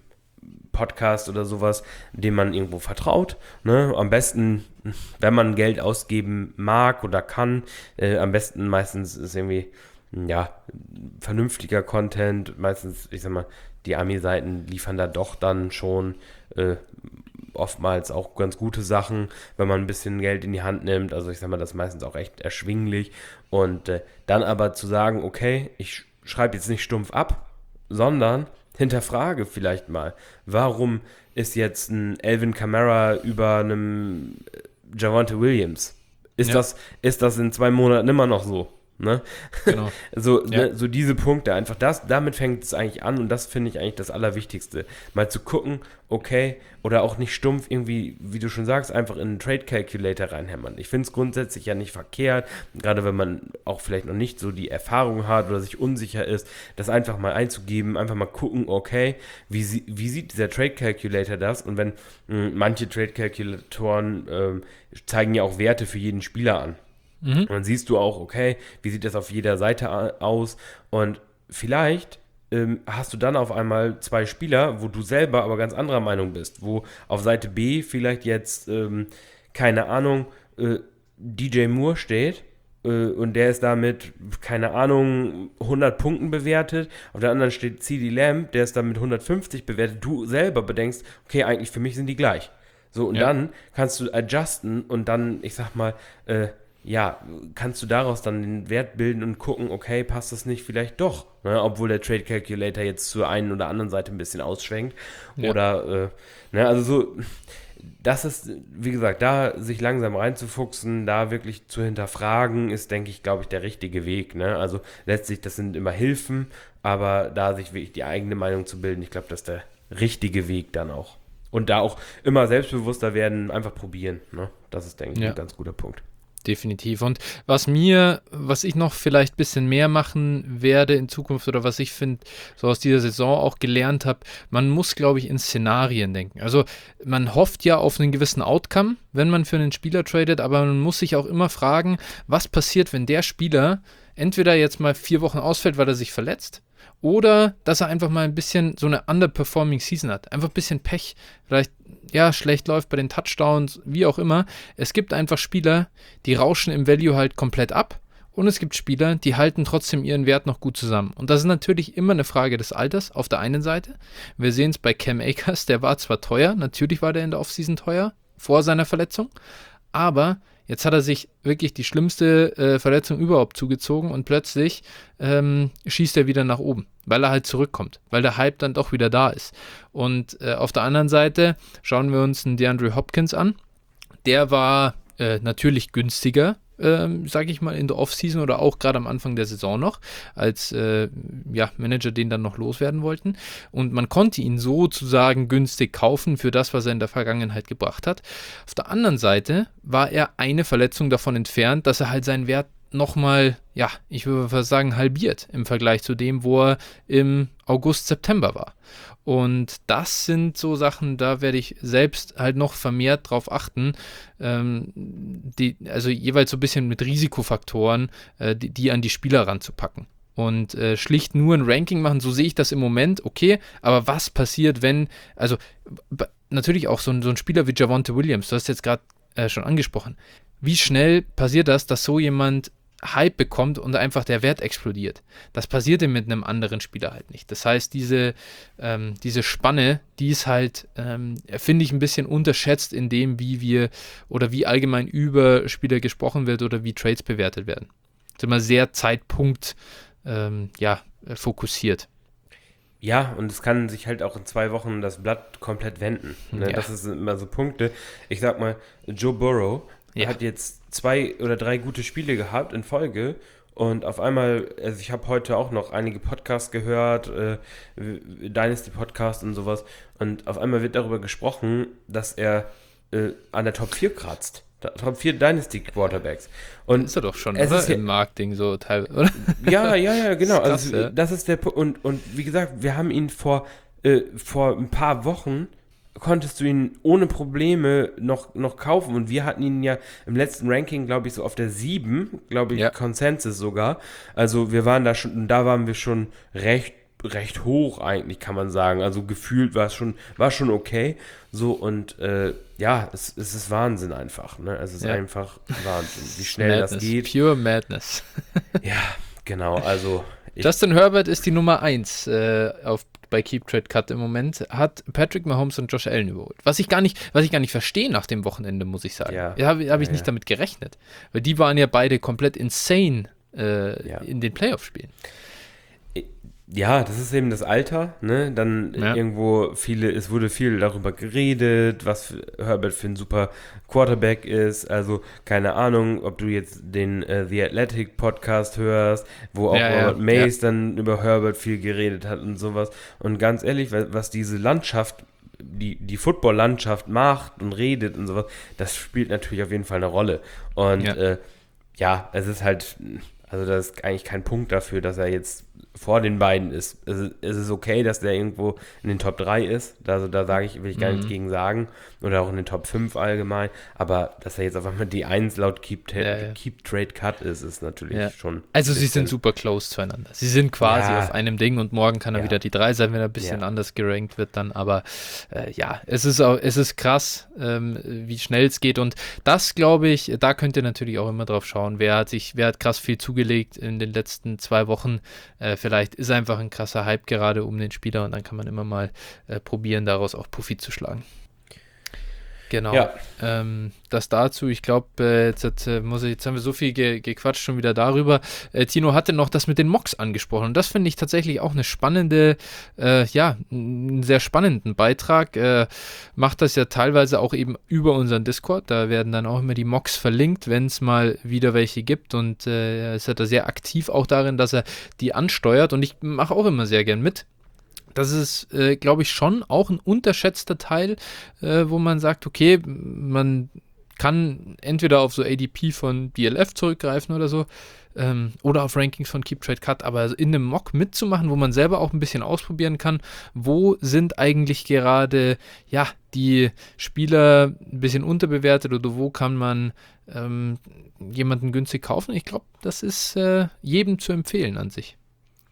Podcast oder sowas, dem man irgendwo vertraut. Ne? Am besten, wenn man Geld ausgeben mag oder kann, äh, am besten meistens ist irgendwie ja, vernünftiger Content, meistens, ich sag mal, die Ami-Seiten liefern da doch dann schon äh, oftmals auch ganz gute Sachen, wenn man ein bisschen Geld in die Hand nimmt, also ich sag mal, das ist meistens auch echt erschwinglich und äh, dann aber zu sagen, okay, ich schreibe jetzt nicht stumpf ab, sondern hinterfrage vielleicht mal, warum ist jetzt ein Alvin Kamara über einem Javonte Williams? Ist, ja. das, ist das in zwei Monaten immer noch so? Ne? Genau. so, Ja. ne, so diese Punkte einfach, das, damit fängt es eigentlich an und das finde ich eigentlich das Allerwichtigste. Mal zu gucken, okay, oder auch nicht stumpf irgendwie, wie du schon sagst, einfach in einen Trade Calculator reinhämmern. Ich finde es grundsätzlich ja nicht verkehrt, gerade wenn man auch vielleicht noch nicht so die Erfahrung hat oder sich unsicher ist, das einfach mal einzugeben, einfach mal gucken, okay, wie, sie, wie sieht dieser Trade Calculator das? Und wenn mh, manche Trade Calculatoren ähm, zeigen ja auch Werte für jeden Spieler an. Mhm. Und dann siehst du auch, okay, wie sieht das auf jeder Seite a- aus? Und vielleicht ähm, hast du dann auf einmal zwei Spieler, wo du selber aber ganz anderer Meinung bist, wo auf Seite B vielleicht jetzt, ähm, keine Ahnung, äh, D J Moore steht äh, und der ist damit, keine Ahnung, hundert Punkten bewertet. Auf der anderen steht CeeDee Lamb, der ist damit hundertfünfzig bewertet. Du selber bedenkst, okay, eigentlich für mich sind die gleich. So, und Ja. dann kannst du adjusten und dann, ich sag mal, äh, ja, kannst du daraus dann den Wert bilden und gucken, okay, passt das nicht vielleicht doch, ne? Obwohl der Trade Calculator jetzt zur einen oder anderen Seite ein bisschen ausschwenkt. Ja. Oder, äh, ne, also so, das ist, wie gesagt, da sich langsam reinzufuchsen, da wirklich zu hinterfragen, ist, denke ich, glaube ich, der richtige Weg, ne? Also letztlich, das sind immer Hilfen, aber da sich wirklich die eigene Meinung zu bilden, ich glaube, das ist der richtige Weg dann auch. Und da auch immer selbstbewusster werden, einfach probieren, ne? Das ist, denke ich, Ja. ein ganz guter Punkt. Definitiv. Und was mir, was ich noch vielleicht ein bisschen mehr machen werde in Zukunft oder was ich finde, so aus dieser Saison auch gelernt habe, man muss, glaube ich, in Szenarien denken. Also man hofft ja auf einen gewissen Outcome, wenn man für einen Spieler tradet, aber man muss sich auch immer fragen, was passiert, wenn der Spieler entweder jetzt mal vier Wochen ausfällt, weil er sich verletzt, oder dass er einfach mal ein bisschen so eine underperforming Season hat. Einfach ein bisschen Pech, vielleicht ja schlecht läuft bei den Touchdowns, wie auch immer. Es gibt einfach Spieler, die rauschen im Value halt komplett ab und es gibt Spieler, die halten trotzdem ihren Wert noch gut zusammen. Und das ist natürlich immer eine Frage des Alters auf der einen Seite. Wir sehen es bei Cam Akers, der war zwar teuer, natürlich war der in der Offseason teuer, vor seiner Verletzung, aber jetzt hat er sich wirklich die schlimmste äh, Verletzung überhaupt zugezogen und plötzlich ähm, schießt er wieder nach oben, weil er halt zurückkommt, weil der Hype dann doch wieder da ist. Und äh, auf der anderen Seite schauen wir uns einen DeAndre Hopkins an. Der war äh, natürlich günstiger, ähm, sage ich mal, in der Offseason oder auch gerade am Anfang der Saison noch, als äh, ja, Manager den dann noch loswerden wollten. Und man konnte ihn sozusagen günstig kaufen für das, was er in der Vergangenheit gebracht hat. Auf der anderen Seite war er eine Verletzung davon entfernt, dass er halt seinen Wert nochmal, ja, ich würde fast sagen, halbiert im Vergleich zu dem, wo er im August, September war. Und das sind so Sachen, da werde ich selbst halt noch vermehrt drauf achten, ähm, die, also jeweils so ein bisschen mit Risikofaktoren, äh, die, die an die Spieler ranzupacken. Und äh, schlicht nur ein Ranking machen, so sehe ich das im Moment, okay, aber was passiert, wenn, also b- natürlich auch so ein, so ein Spieler wie Javonte Williams, du hast jetzt gerade äh, schon angesprochen, wie schnell passiert das, dass so jemand Hype bekommt und einfach der Wert explodiert. Das passierte mit einem anderen Spieler halt nicht. Das heißt, diese, ähm, diese Spanne, die ist halt, ähm, finde ich, ein bisschen unterschätzt in dem, wie wir oder wie allgemein über Spieler gesprochen wird oder wie Trades bewertet werden. Das ist immer sehr Zeitpunkt ähm, ja, fokussiert. Ja, und es kann sich halt auch in zwei Wochen das Blatt komplett wenden. Ne? Ja. Das sind immer so Punkte. Ich sag mal, Joe Burrow Ja. hat jetzt zwei oder drei gute Spiele gehabt in Folge und auf einmal, also ich habe heute auch noch einige Podcasts gehört, äh, Dynasty Podcast und sowas, und auf einmal wird darüber gesprochen, dass er äh, an der Top vier kratzt. Da- Top vier Dynasty Quarterbacks. Und Ist er doch schon, es oder? ist ja- Im Marketing so teilweise, oder? ja, ja, ja, genau. Das ist krass, also, ja. das ist der Punkt. Und, und wie gesagt, wir haben ihn vor, äh, vor ein paar Wochen, konntest du ihn ohne Probleme noch, noch kaufen. Und wir hatten ihn ja im letzten Ranking, glaube ich, so auf der sieben, glaube ich, Ja. Consensus sogar. Also wir waren da schon, da waren wir schon recht recht hoch eigentlich, kann man sagen. Also gefühlt war es schon, war schon okay. So, und äh, ja, es, es ist Wahnsinn einfach. Ne? Es ist Ja. einfach Wahnsinn, wie schnell Madness. das geht. Pure Madness. Ja, genau. Also ich, Justin Herbert ist die Nummer eins äh, auf, bei Keep Trade Cut im Moment, hat Patrick Mahomes und Josh Allen überholt. Was ich gar nicht, was ich gar nicht verstehe nach dem Wochenende, muss ich sagen. Ja. Da habe hab ich Ja, nicht ja. damit gerechnet. Weil die waren ja beide komplett insane äh, Ja. in den Playoff-Spielen. Ja, das ist eben das Alter, ne? Dann Ja. irgendwo viele, es wurde viel darüber geredet, was für Herbert für ein super Quarterback ist. Also keine Ahnung, ob du jetzt den äh, The Athletic Podcast hörst, wo auch Ja, ja, Robert Mays dann über Herbert viel geredet hat und sowas. Und ganz ehrlich, wa- was diese Landschaft, die, die Football-Landschaft macht und redet und sowas, das spielt natürlich auf jeden Fall eine Rolle. Und Ja. äh, ja, es ist halt, also da ist eigentlich kein Punkt dafür, dass er jetzt vor den beiden ist. Es ist, es ist okay, dass der irgendwo in den Top drei ist. Also da sage ich, will ich gar Mhm. nichts gegen sagen. Oder auch in den Top fünf allgemein. Aber dass er jetzt auf einmal die eins laut Keep, Ja, ja. Keep Trade Cut ist, ist natürlich Ja. schon. Also sie bisschen- sind super close zueinander. Sie sind quasi Ja. auf einem Ding und morgen kann er Ja. wieder die drei sein, wenn er ein bisschen Ja. anders gerankt wird dann. Aber äh, ja, es ist auch, es ist krass, ähm, wie schnell es geht. Und das, glaube ich, da könnt ihr natürlich auch immer drauf schauen, wer hat sich, wer hat krass viel zugelegt in den letzten zwei Wochen. Äh, vielleicht ist einfach ein krasser Hype gerade um den Spieler und dann kann man immer mal äh, probieren, daraus auch Profit zu schlagen. Genau. Ja. Ähm, das dazu, ich glaube, äh, jetzt, hat, äh, muss ich, jetzt haben wir so viel ge gequatscht schon wieder darüber. Äh, Tino hatte noch das mit den Mocks angesprochen und das finde ich tatsächlich auch eine spannende, äh, ja, einen sehr spannenden Beitrag. Äh, macht das ja teilweise auch eben über unseren Discord. Da werden dann auch immer die Mocks verlinkt, wenn es mal wieder welche gibt und äh, er ist ja da sehr aktiv auch darin, dass er die ansteuert und ich mache auch immer sehr gern mit. Das ist, äh, glaube ich, schon auch ein unterschätzter Teil, äh, wo man sagt, okay, man kann entweder auf so A D P von D L F zurückgreifen oder so, ähm, oder auf Rankings von Keep Trade Cut, aber in einem Mock mitzumachen, wo man selber auch ein bisschen ausprobieren kann, wo sind eigentlich gerade, ja, die Spieler ein bisschen unterbewertet oder wo kann man ähm, jemanden günstig kaufen. Ich glaube, das ist äh, jedem zu empfehlen an sich.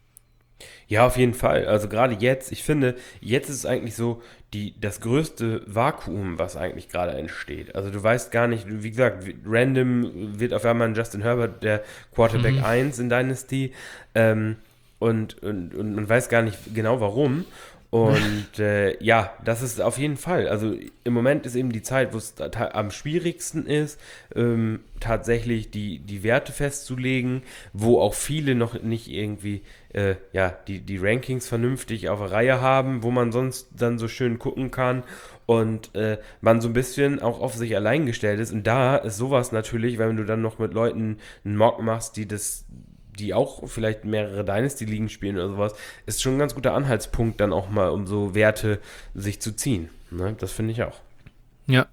Ja, auf jeden Fall. Also gerade jetzt, ich finde, jetzt ist es eigentlich so die, das größte Vakuum, was eigentlich gerade entsteht. Also du weißt gar nicht, wie gesagt, wie- random wird auf einmal ein Justin Herbert der Quarterback Mhm. eins in Dynasty ähm, und, und, und man weiß gar nicht genau warum. Und äh, ja, das ist auf jeden Fall. Also im Moment ist eben die Zeit, wo es ta- am schwierigsten ist, ähm, tatsächlich die, die Werte festzulegen, wo auch viele noch nicht irgendwie äh, ja, die, die Rankings vernünftig auf der Reihe haben, wo man sonst dann so schön gucken kann und äh, man so ein bisschen auch auf sich allein gestellt ist. Und da ist sowas natürlich, wenn du dann noch mit Leuten einen Mock machst, die das die auch vielleicht mehrere Dynasty-Ligen spielen oder sowas, ist schon ein ganz guter Anhaltspunkt dann auch mal, um so Werte sich zu ziehen. Ne? Das finde ich auch. Ja,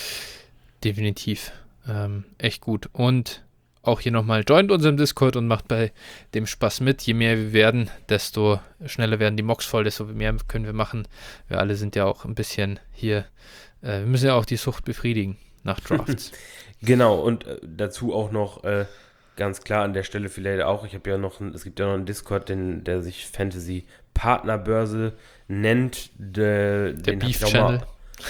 definitiv. Ähm, echt gut. Und auch hier nochmal, joint unserem Discord und macht bei dem Spaß mit. Je mehr wir werden, desto schneller werden die Mocks voll, desto mehr können wir machen. Wir alle sind ja auch ein bisschen hier, äh, wir müssen ja auch die Sucht befriedigen nach Drafts. Genau, und äh, dazu auch noch äh, ganz klar an der Stelle vielleicht auch, ich habe ja noch, ein, es gibt ja noch einen Discord, den, der sich Fantasy Partnerbörse nennt. De, Der den hab Beef ich auch Channel.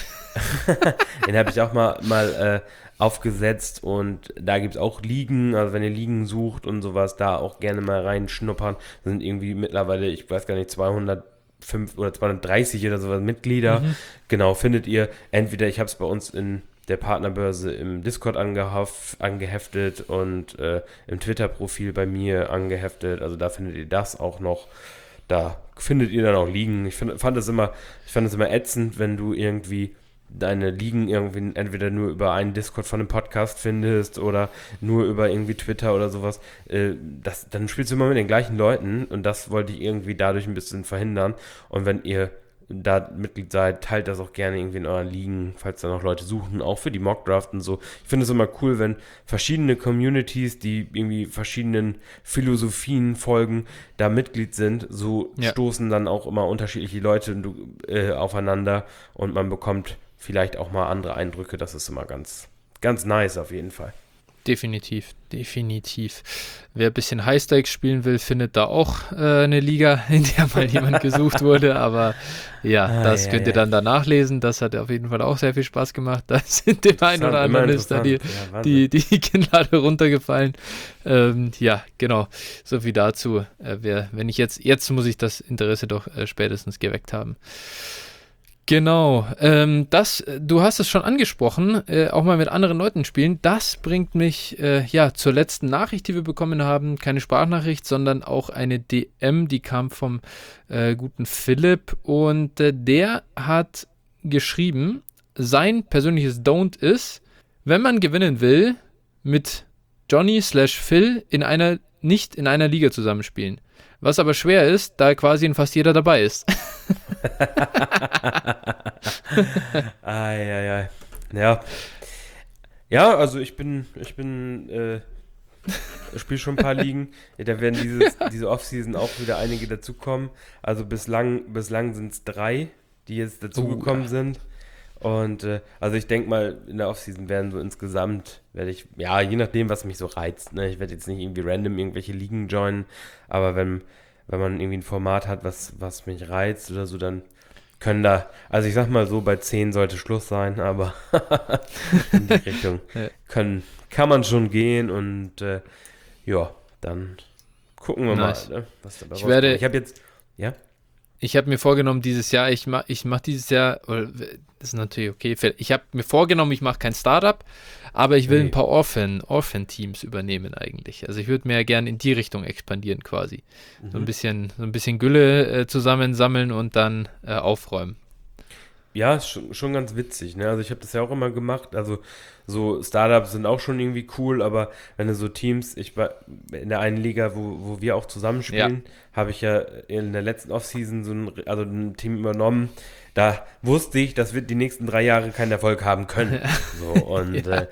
Mal, den habe ich auch mal, mal äh, aufgesetzt und da gibt es auch Ligen, also wenn ihr Ligen sucht und sowas, da auch gerne mal reinschnuppern. Da sind irgendwie mittlerweile, ich weiß gar nicht, zweihundertfünf oder zweihundertdreißig oder sowas Mitglieder. Mhm. Genau, findet ihr entweder, ich habe es bei uns in der Partnerbörse im Discord angehaf, angeheftet und äh, im Twitter-Profil bei mir angeheftet. Also da findet ihr das auch noch. Da findet ihr dann auch Ligen. Ich find, fand das immer, ich fand es immer ätzend, wenn du irgendwie deine Ligen irgendwie entweder nur über einen Discord von einem Podcast findest oder nur über irgendwie Twitter oder sowas. Äh, das, dann spielst du immer mit den gleichen Leuten und das wollte ich irgendwie dadurch ein bisschen verhindern. Und wenn ihr da Mitglied seid, teilt das auch gerne irgendwie in euren Ligen, falls da noch Leute suchen, auch für die Mockdraft und so. Ich finde es immer cool, wenn verschiedene Communities, die irgendwie verschiedenen Philosophien folgen, da Mitglied sind. So Ja. stoßen dann auch immer unterschiedliche Leute äh, aufeinander und man bekommt vielleicht auch mal andere Eindrücke. Das ist immer ganz, ganz nice auf jeden Fall. Definitiv, definitiv. Wer ein bisschen High-Stakes spielen will, findet da auch äh, eine Liga, in der mal jemand gesucht wurde. Aber ja, Ah, das ja, könnt ihr ja. dann da nachlesen. Das hat auf jeden Fall auch sehr viel Spaß gemacht. Da sind dem einen oder Immer anderen ist da die, interessant. Ja, Wahnsinn. die, die Kinnlade runtergefallen. Ähm, ja, genau. So viel dazu. Äh, wer, wenn ich jetzt, jetzt muss ich das Interesse doch äh, spätestens geweckt haben. Genau, ähm, das, du hast es schon angesprochen, äh, auch mal mit anderen Leuten spielen, das bringt mich äh, ja zur letzten Nachricht, die wir bekommen haben, keine Sprachnachricht, sondern auch eine D M, die kam vom äh, guten Philipp und äh, der hat geschrieben, sein persönliches Don't ist, wenn man gewinnen will, mit Johnny slash Phil in einer, nicht in einer Liga zusammenspielen. Was aber schwer ist, da quasi in fast jeder dabei ist. Ai, ai, ai. Ja. Ja, also ich bin, ich bin, äh, spiele schon ein paar Ligen. Ja, da werden dieses, diese Offseason auch wieder einige dazukommen. Also bislang, bislang sind es drei, die jetzt dazugekommen Oh, ja. sind. Und äh, also ich denke mal, in der Offseason werden so insgesamt, werde ich, ja, je nachdem, was mich so reizt, ne? Ich werde jetzt nicht irgendwie random irgendwelche Ligen joinen, aber wenn, wenn man irgendwie ein Format hat, was, was mich reizt oder so, dann können da, also ich sag mal so, bei zehn sollte Schluss sein, aber in die Richtung Ja. können, kann man schon gehen und äh, ja, dann gucken wir Nice. mal, ne, was dabei Ich rauskommt. werde- Ich habe jetzt, ja? Ich habe mir vorgenommen, dieses Jahr, ich mache ich mach dieses Jahr, oder, das ist natürlich okay, ich habe mir vorgenommen, ich mache kein Startup, aber ich will Nee. ein paar Orphan, Orphan-Teams übernehmen eigentlich. Also ich würde mehr gerne in die Richtung expandieren quasi. So ein bisschen, so ein bisschen Gülle äh, zusammensammeln und dann äh, aufräumen. Ja, ist schon, schon ganz witzig, ne? Also ich habe das ja auch immer gemacht. Also so Startups sind auch schon irgendwie cool, aber wenn du so Teams, ich war in der einen Liga, wo, wo wir auch zusammenspielen, habe ich ja in der letzten Offseason so ein, also ein Team übernommen. Da wusste ich, das wird die nächsten drei Jahre keinen Erfolg haben können. So, und Ja. ja, äh,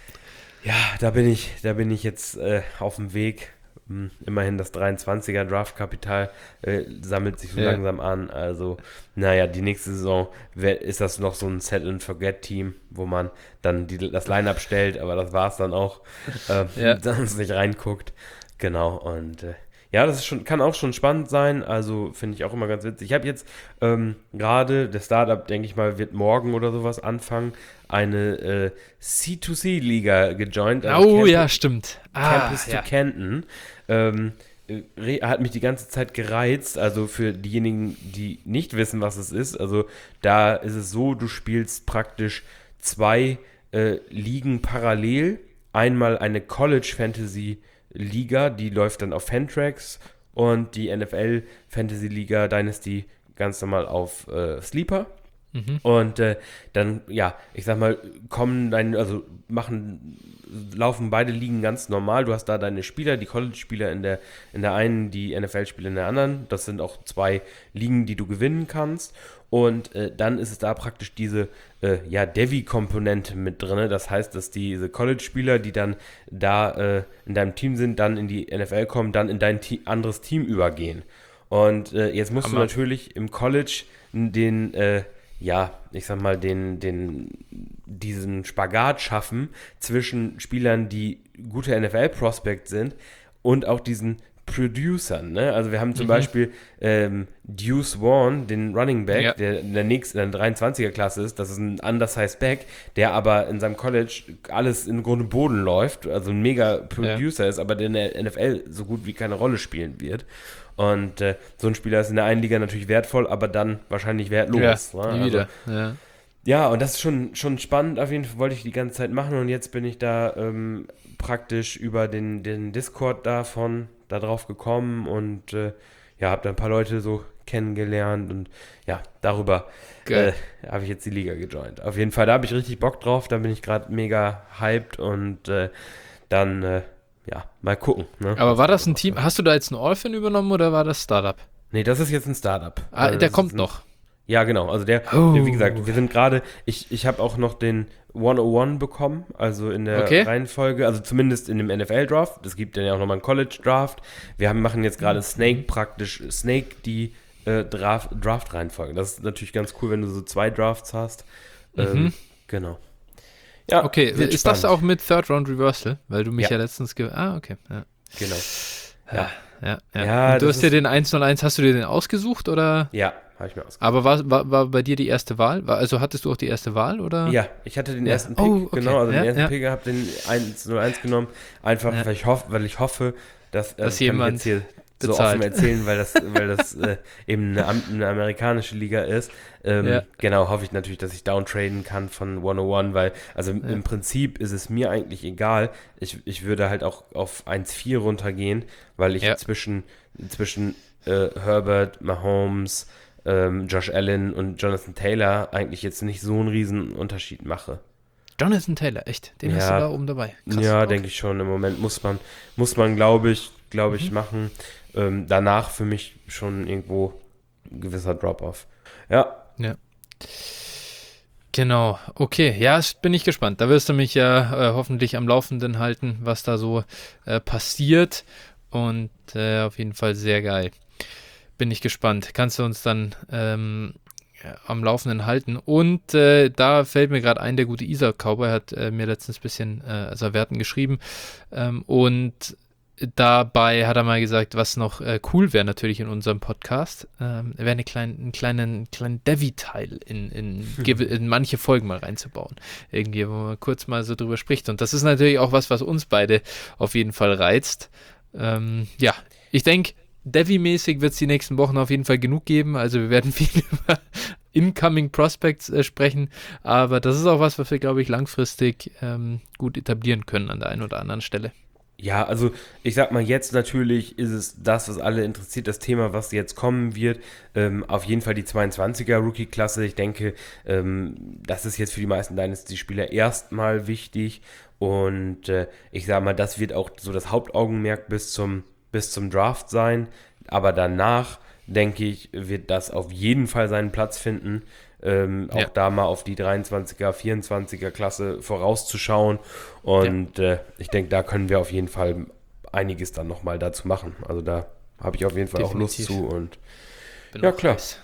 ja da bin ich, da bin ich jetzt äh, auf dem Weg. Hm, Immerhin das dreiundzwanziger Draftkapital äh, sammelt sich so Ja. langsam an. Also, naja, die nächste Saison wär, ist das noch so ein Set-and-Forget-Team, wo man dann die, das Line-Up stellt, aber das war es dann auch, äh, Ja. sonst nicht reinguckt. Genau, und äh, ja, das ist schon, kann auch schon spannend sein, also finde ich auch immer ganz witzig. Ich habe jetzt ähm, gerade, der Startup, denke ich mal, wird morgen oder sowas anfangen, eine äh, C zwei C-Liga gejoint. also Oh Camp- ja, stimmt. Ah, Campus ja. to Canton. Ähm, äh, re- hat mich die ganze Zeit gereizt. Also für diejenigen, die nicht wissen, was es ist. Also da ist es so, du spielst praktisch zwei äh, Ligen parallel. Einmal eine College Fantasy Liga, die läuft dann auf Fantrax, und die N F L Fantasy Liga Dynasty ganz normal auf äh, Sleeper. Mhm. Und äh, dann, ja, ich sag mal, kommen deine, also machen, laufen beide Ligen ganz normal. Du hast da deine Spieler, die College-Spieler in der, in der einen, die N F L-Spieler in der anderen. Das sind auch zwei Ligen, die du gewinnen kannst. Und äh, dann ist es da praktisch diese äh, ja, Devi-Komponente mit drin. Das heißt, dass diese College-Spieler, die dann da äh, in deinem Team sind, dann in die N F L kommen, dann in dein Te- anderes Team übergehen. Und äh, jetzt musst Hammer. du natürlich im College den, äh, ja, ich sag mal, den, den, diesen Spagat schaffen zwischen Spielern, die gute N F L-Prospects sind, und auch diesen Producern, ne? Also wir haben zum Mhm. Beispiel ähm, Deuce Vaughn, den Running Back, Ja. der in der nächsten, in der dreiundzwanziger-Klasse ist. Das ist ein undersized Back, der aber in seinem College alles im Grunde Boden läuft, also ein mega Producer ist, aber der in der N F L so gut wie keine Rolle spielen wird. Und äh, so ein Spieler ist in der einen Liga natürlich wertvoll, aber dann wahrscheinlich wertlos. Ja, ne? nie Also, wieder. Ja. ja, und das ist schon, schon spannend, auf jeden Fall wollte ich die ganze Zeit machen, und jetzt bin ich da ähm, praktisch über den, den Discord davon da drauf gekommen und äh, ja, habe da ein paar Leute so kennengelernt, und ja, darüber äh, Geil. habe ich jetzt die Liga gejoint. Auf jeden Fall, da habe ich richtig Bock drauf, da bin ich gerade mega hyped, und äh, dann, äh, ja, mal gucken. Ne? Aber war das ein Team, hast du da jetzt einen Orphan übernommen oder war das Startup? Nee, das ist jetzt ein Startup. Ah, Also der das kommt ist ein, noch. Ja, genau. Also der, Oh. der wie gesagt, wir sind gerade, ich, ich habe auch noch den hundertundeins bekommen, also in der Okay. Reihenfolge, also zumindest in dem N F L-Draft. Es gibt dann ja auch nochmal einen College-Draft. Wir haben, machen jetzt gerade Snake praktisch, Snake die äh, Draft, Draft-Reihenfolge. Das ist natürlich ganz cool, wenn du so zwei Drafts hast. Ähm, Mhm. Genau. Ja, Okay, wird ist das spannend. auch mit Third Round Reversal? Weil du mich ja, Ja. letztens ge Ah, okay. Ja. Genau. Ja, ja, ja. Ja, Und du das hast dir ist- den eins null eins, hast du dir den ausgesucht oder? Ja, habe ich mir ausgesucht. Aber war, war, war bei dir die erste Wahl? War, also hattest du auch die erste Wahl oder? Ja, ich hatte den Ja. ersten Pick, Oh, okay. genau, also Ja, den ersten ja. Pick, habe den eins null eins genommen, einfach Ja. weil ich hoffe, weil ich hoffe, dass, äh, Dass kann ich jemand- jetzt hier so offen erzählen, weil das, weil das äh, eben eine, eine amerikanische Liga ist. Ähm, ja. Genau, hoffe ich natürlich, dass ich downtraden kann von hunderteins, weil, also ja. im Prinzip ist es mir eigentlich egal. Ich, ich würde halt auch auf eins Komma vier runtergehen, weil ich ja. zwischen, zwischen äh, Herbert, Mahomes, ähm, Josh Allen und Jonathan Taylor eigentlich jetzt nicht so einen riesen Unterschied mache. Jonathan Taylor, echt? Den ja. hast du da oben dabei? Krass, ja, okay. denke ich schon. Im Moment muss man, muss man, glaube ich, glaube ich, mhm. machen. Ähm, danach für mich schon irgendwo ein gewisser Drop-Off. Ja. Ja. Genau, okay. Ja, bin ich gespannt. Da wirst du mich ja äh, hoffentlich am Laufenden halten, was da so äh, passiert. Und äh, auf jeden Fall sehr geil. Bin ich gespannt. Kannst du uns dann ähm, am Laufenden halten. Und äh, da fällt mir gerade ein, der gute Isaac Cowboy hat äh, mir letztens ein bisschen äh, also Werten geschrieben. Ähm, und dabei hat er mal gesagt, was noch äh, cool wäre natürlich in unserem Podcast, ähm, wäre eine kleine, einen kleinen, kleinen Devi-Teil in, in, in manche Folgen mal reinzubauen. Irgendwie, wo man kurz mal so drüber spricht. Und das ist natürlich auch was, was uns beide auf jeden Fall reizt. Ähm, ja, ich denke, Devi-mäßig wird es die nächsten Wochen auf jeden Fall genug geben. Also wir werden viel über Incoming Prospects äh, sprechen. Aber das ist auch was, was wir, glaube ich, langfristig ähm, gut etablieren können an der einen oder anderen Stelle. Ja, also ich sag mal, jetzt natürlich ist es das, was alle interessiert, das Thema, was jetzt kommen wird. Ähm, auf jeden Fall die zweiundzwanziger Rookie-Klasse. Ich denke, ähm, das ist jetzt für die meisten Dynasty-Spieler erstmal wichtig. Und äh, ich sag mal, das wird auch so das Hauptaugenmerk bis zum bis zum Draft sein, aber danach, denke ich, wird das auf jeden Fall seinen Platz finden, ähm, ja. auch da mal auf die dreiundzwanziger, vierundzwanziger Klasse vorauszuschauen und ja. äh, ich denke, da können wir auf jeden Fall einiges dann nochmal dazu machen, also da habe ich auf jeden Fall Definitiv. auch Lust zu und Bin ja, klar. Heiß.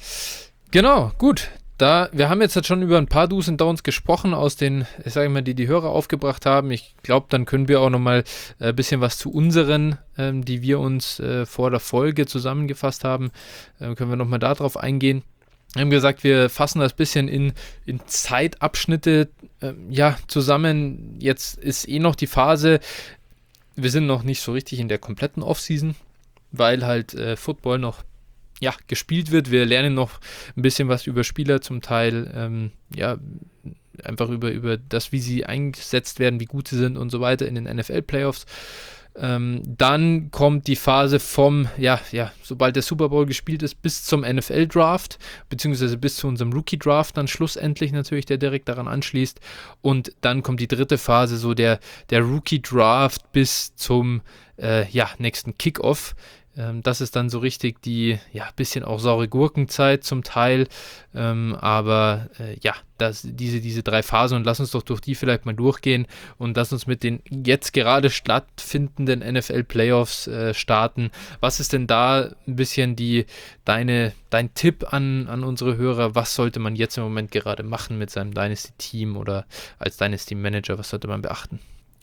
Genau, gut. Da, wir haben jetzt halt schon über ein paar Do's und Don'ts gesprochen, aus den, ich sage mal, die die Hörer aufgebracht haben. Ich glaube, dann können wir auch nochmal ein äh, bisschen was zu unseren, ähm, die wir uns äh, vor der Folge zusammengefasst haben, äh, können wir nochmal darauf eingehen. Wir haben gesagt, wir fassen das ein bisschen in, in Zeitabschnitte äh, ja, zusammen. Jetzt ist eh noch die Phase, wir sind noch nicht so richtig in der kompletten Offseason, weil halt äh, Football noch ja, gespielt wird. Wir lernen noch ein bisschen was über Spieler, zum Teil ähm, ja, einfach über, über das, wie sie eingesetzt werden, wie gut sie sind und so weiter in den N F L-Playoffs. Ähm, dann kommt die Phase vom, ja, ja, sobald der Super Bowl gespielt ist, bis zum N F L-Draft, beziehungsweise bis zu unserem Rookie-Draft dann schlussendlich natürlich, der direkt daran anschließt. Und dann kommt die dritte Phase, so der, der Rookie-Draft bis zum äh, ja, nächsten Kickoff. Das ist dann so richtig die, ja, bisschen auch saure Gurkenzeit zum Teil, ähm, aber äh, ja, das, diese, diese drei Phasen und lass uns doch durch die vielleicht mal durchgehen und lass uns mit den jetzt gerade stattfindenden N F L-Playoffs äh, starten. Was ist denn da ein bisschen die, deine, dein Tipp an, an unsere Hörer? Was sollte man jetzt im Moment gerade machen mit seinem Dynasty-Team oder als Dynasty-Manager? Was sollte man beachten?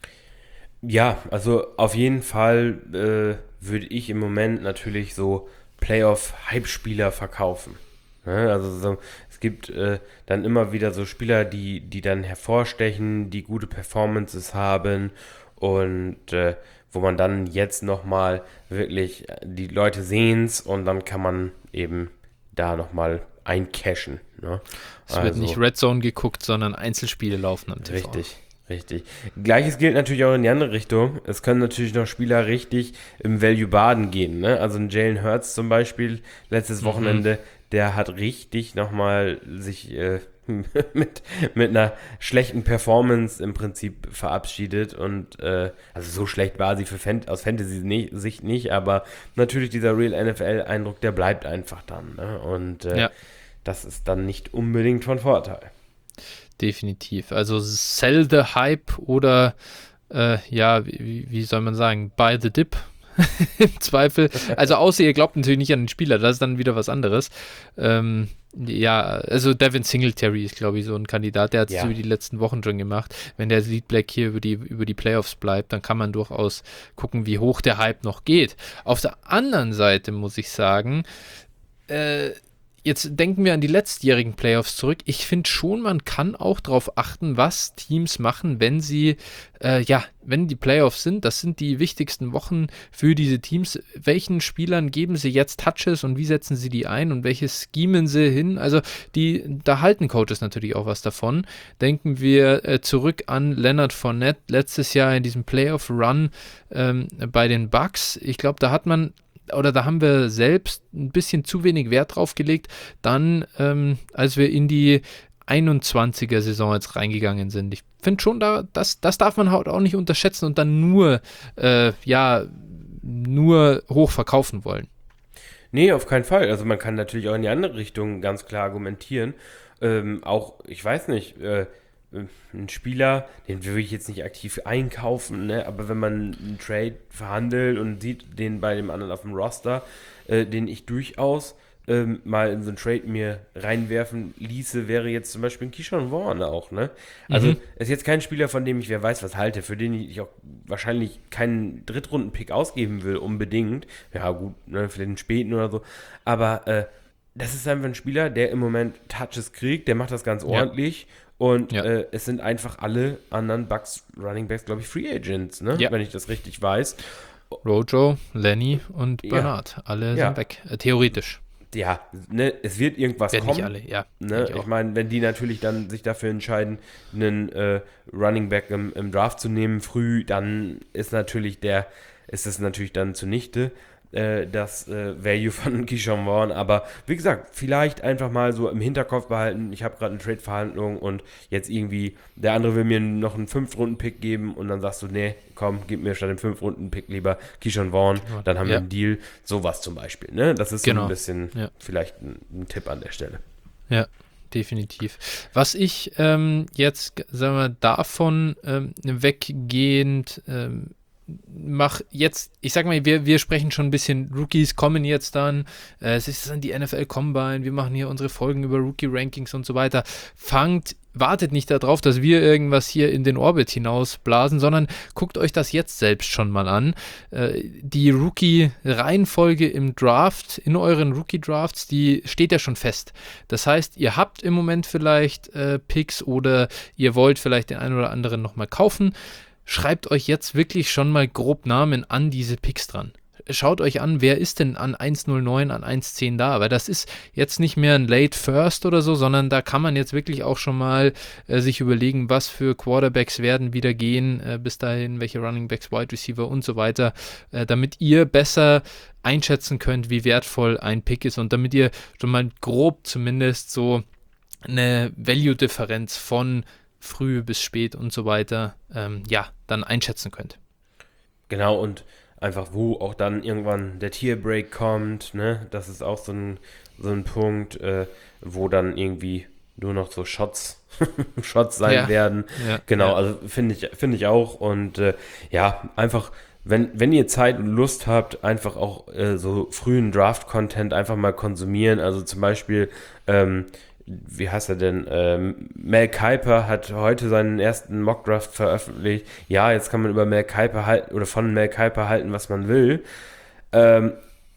Ja, also auf jeden Fall äh, würde ich im Moment natürlich so Playoff-Hype-Spieler verkaufen. Ja, also so, es gibt äh, dann immer wieder so Spieler, die, die dann hervorstechen, die gute Performances haben und äh, wo man dann jetzt nochmal wirklich, die Leute sehen's und dann kann man eben da nochmal eincashen. Ne? Es wird also nicht Red Zone geguckt, sondern Einzelspiele laufen am T V. Richtig. Richtig. Gleiches gilt natürlich auch in die andere Richtung. Es können natürlich noch Spieler richtig im Value baden gehen. Ne? Also ein Jalen Hurts zum Beispiel, letztes mhm. Wochenende, der hat richtig nochmal sich äh, mit, mit einer schlechten Performance im Prinzip verabschiedet. Und äh, also so schlecht war sie für Fan- aus Fantasy-Sicht nicht, aber natürlich dieser Real N F L-Eindruck, der bleibt einfach dann. Ne? Und äh, ja. das ist dann nicht unbedingt von Vorteil. Definitiv. Also sell the hype oder äh, ja, wie, wie soll man sagen, buy the dip im Zweifel. Also außer ihr glaubt natürlich nicht an den Spieler, das ist dann wieder was anderes. Ähm, ja, also Devin Singletary ist, glaube ich, so ein Kandidat, der hat es ja. über die letzten Wochen schon gemacht. Wenn der Lead Black hier über die, über die Playoffs bleibt, dann kann man durchaus gucken, wie hoch der Hype noch geht. Auf der anderen Seite muss ich sagen, äh, jetzt denken wir an die letztjährigen Playoffs zurück. Ich finde schon, man kann auch darauf achten, was Teams machen, wenn sie, äh, ja, wenn die Playoffs sind. Das sind die wichtigsten Wochen für diese Teams. Welchen Spielern geben sie jetzt Touches und wie setzen sie die ein und welches schemen sie hin? Also die, da halten Coaches natürlich auch was davon. Denken wir äh, zurück an Leonard Fournette letztes Jahr in diesem Playoff-Run ähm, bei den Bucks. Ich glaube, da hat man oder da haben wir selbst ein bisschen zu wenig Wert drauf gelegt, dann, ähm, als wir in die einundzwanziger-Saison jetzt reingegangen sind. Ich finde schon, da, das, das darf man halt auch nicht unterschätzen und dann nur, äh, ja, nur hoch verkaufen wollen. Nee, auf keinen Fall. Also man kann natürlich auch in die andere Richtung ganz klar argumentieren. Ähm, auch, ich weiß nicht, äh, ein Spieler, den will ich jetzt nicht aktiv einkaufen, ne? Aber wenn man einen Trade verhandelt und sieht den bei dem anderen auf dem Roster, äh, den ich durchaus ähm, mal in so einen Trade mir reinwerfen ließe, wäre jetzt zum Beispiel ein Keyshawn Vaughn auch, ne? Also Mhm. ist jetzt kein Spieler, von dem ich wer weiß was halte, für den ich auch wahrscheinlich keinen Drittrunden-Pick ausgeben will, unbedingt. Ja gut, ne, für den späten oder so. Aber äh, das ist einfach ein Spieler, der im Moment Touches kriegt, der macht das ganz ordentlich. Ja. Und Ja. äh, es sind einfach alle anderen Bucks Running Backs, glaube ich, Free Agents, ne? Ja. Wenn ich das richtig weiß. Rojo, Lenny und Ja. Bernard, alle Ja. sind weg. Äh, theoretisch. Ja, ne, es wird irgendwas Werden kommen. nicht alle, ja. Ne? denke Ich, auch. meine, wenn die natürlich dann sich dafür entscheiden, einen äh, Running Back im, im Draft zu nehmen, früh, dann ist natürlich der, ist es natürlich dann zunichte, äh, das äh, Value von Keyshawn Vaughn. Aber wie gesagt, vielleicht einfach mal so im Hinterkopf behalten, ich habe gerade eine Trade-Verhandlung und jetzt irgendwie, der andere will mir noch einen Fünf-Runden-Pick geben und dann sagst du, nee, komm, gib mir statt dem Fünf-Runden-Pick lieber Keyshawn Vaughn, dann haben Ja. wir einen Deal. Sowas zum Beispiel, ne? Das ist so Genau. ein bisschen Ja. vielleicht ein, ein Tipp an der Stelle. Ja, definitiv. Was ich ähm, jetzt, sagen wir, davon ähm, weggehend ähm, mach jetzt, ich sag mal, wir, wir sprechen schon ein bisschen, Rookies kommen jetzt dann, äh, es ist dann die N F L Combine, wir machen hier unsere Folgen über Rookie-Rankings und so weiter. Fangt, wartet nicht darauf, dass wir irgendwas hier in den Orbit hinausblasen, sondern guckt euch das jetzt selbst schon mal an. Äh, die Rookie-Reihenfolge im Draft, in euren Rookie-Drafts, die steht ja schon fest. Das heißt, ihr habt im Moment vielleicht äh, Picks oder ihr wollt vielleicht den einen oder anderen nochmal kaufen. Schreibt euch jetzt wirklich schon mal grob Namen an diese Picks dran. Schaut euch an, wer ist denn an eins null neun, an eins zehn da, weil das ist jetzt nicht mehr ein Late First oder so, sondern da kann man jetzt wirklich auch schon mal äh, sich überlegen, was für Quarterbacks werden wieder gehen, äh, bis dahin, welche Running Backs, Wide Receiver und so weiter, äh, damit ihr besser einschätzen könnt, wie wertvoll ein Pick ist und damit ihr schon mal grob zumindest so eine Value-Differenz von früh bis spät und so weiter, ähm, ja, dann einschätzen könnt. Genau, und einfach, wo auch dann irgendwann der Tierbreak kommt, ne, das ist auch so ein, so ein Punkt, äh, wo dann irgendwie nur noch so Shots, Shots sein Ja. werden. Ja, Genau, ja. also finde ich, finde ich auch und äh, ja, einfach, wenn, wenn ihr Zeit und Lust habt, einfach auch äh, so frühen Draft-Content einfach mal konsumieren, also zum Beispiel, ähm, wie heißt er denn? Ähm, Mel Kiper hat heute seinen ersten Mockdraft veröffentlicht. Ja, jetzt kann man über Mel Kiper halten oder von Mel Kiper halten, was man will. Ähm,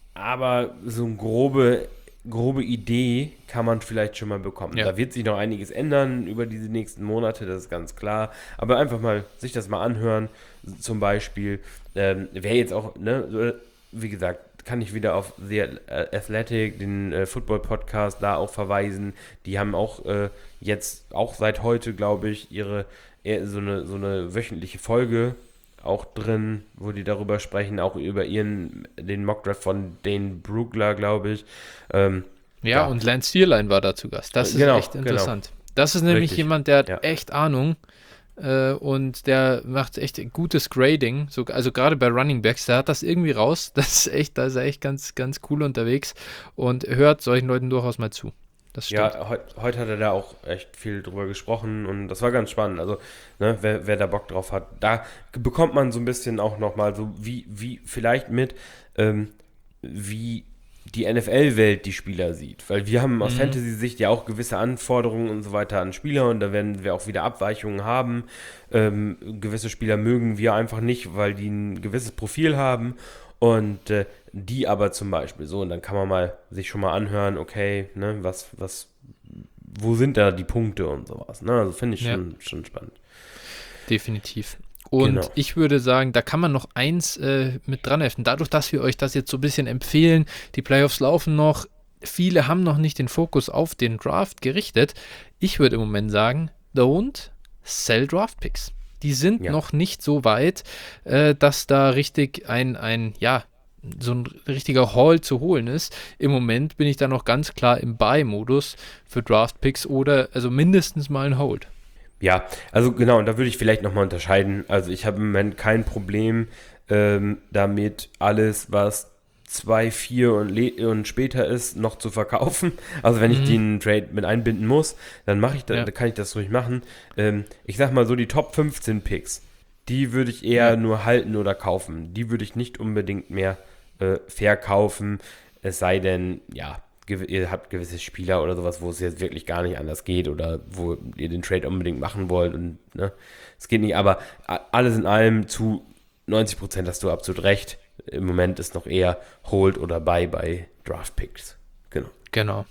aber so eine grobe, grobe Idee kann man vielleicht schon mal bekommen. Ja. Da wird sich noch einiges ändern über diese nächsten Monate, das ist ganz klar. Aber einfach mal sich das mal anhören. Zum Beispiel, ähm, wer jetzt auch, ne, wie gesagt, kann ich wieder auf The Athletic, den äh, Football-Podcast, da auch verweisen. Die haben auch äh, jetzt, auch seit heute, glaube ich, ihre eher so eine, so eine wöchentliche Folge auch drin, wo die darüber sprechen, auch über ihren, den Mockdraft von Dane Brugler, glaube ich. Ähm, Ja, Ja. und Lance Zierlein war da zu Gast. Das ist Genau, echt genau. interessant. Das ist nämlich Richtig. jemand, der hat Ja. echt Ahnung äh, und der macht echt gutes Grading. So, also gerade bei Running Backs, der hat das irgendwie raus. Das ist echt, da ist er echt ganz, ganz cool unterwegs und hört solchen Leuten durchaus mal zu. Das stimmt. Ja, heu- heute hat er da auch echt viel drüber gesprochen und das war ganz spannend. Also, ne, wer, wer da Bock drauf hat, da bekommt man so ein bisschen auch nochmal so, wie, wie vielleicht mit, ähm, wie die N F L-Welt die Spieler sieht. Weil wir haben aus Mhm. Fantasy-Sicht ja auch gewisse Anforderungen und so weiter an Spieler und da werden wir auch wieder Abweichungen haben. Ähm, gewisse Spieler mögen wir einfach nicht, weil die ein gewisses Profil haben. Und äh, die aber zum Beispiel so, und dann kann man mal sich schon mal anhören, okay, ne, was, was, wo sind da die Punkte und sowas. Ne? Also finde ich Ja. schon, schon spannend. Definitiv. Und Genau. ich würde sagen, da kann man noch eins äh, mit dran heften. Dadurch, dass wir euch das jetzt so ein bisschen empfehlen, die Playoffs laufen noch, viele haben noch nicht den Fokus auf den Draft gerichtet. Ich würde im Moment sagen, don't sell Draft Picks. Die sind Ja. noch nicht so weit, äh, dass da richtig ein, ein, ja, so ein richtiger Haul zu holen ist. Im Moment bin ich da noch ganz klar im Buy-Modus für Draft Picks oder also mindestens mal ein Hold. Ja, also genau, und da würde ich vielleicht nochmal unterscheiden. Also ich habe im Moment kein Problem ähm, damit, alles, was zwei, vier und, le- und später ist, noch zu verkaufen. Also wenn ich Mhm. den Trade mit einbinden muss, dann mache ich da, Ja. dann kann ich das ruhig machen. Ähm, ich sag mal so, die Top fünfzehn Picks, die würde ich eher Ja. nur halten oder kaufen. Die würde ich nicht unbedingt mehr äh, verkaufen. Es sei denn, ja, gew- ihr habt gewisse Spieler oder sowas, wo es jetzt wirklich gar nicht anders geht oder wo ihr den Trade unbedingt machen wollt und ne, es geht nicht, aber a- alles in allem zu neunzig Prozent hast du absolut recht. Im Moment ist noch eher Hold oder Buy bei Draft Picks. Genau. Genau.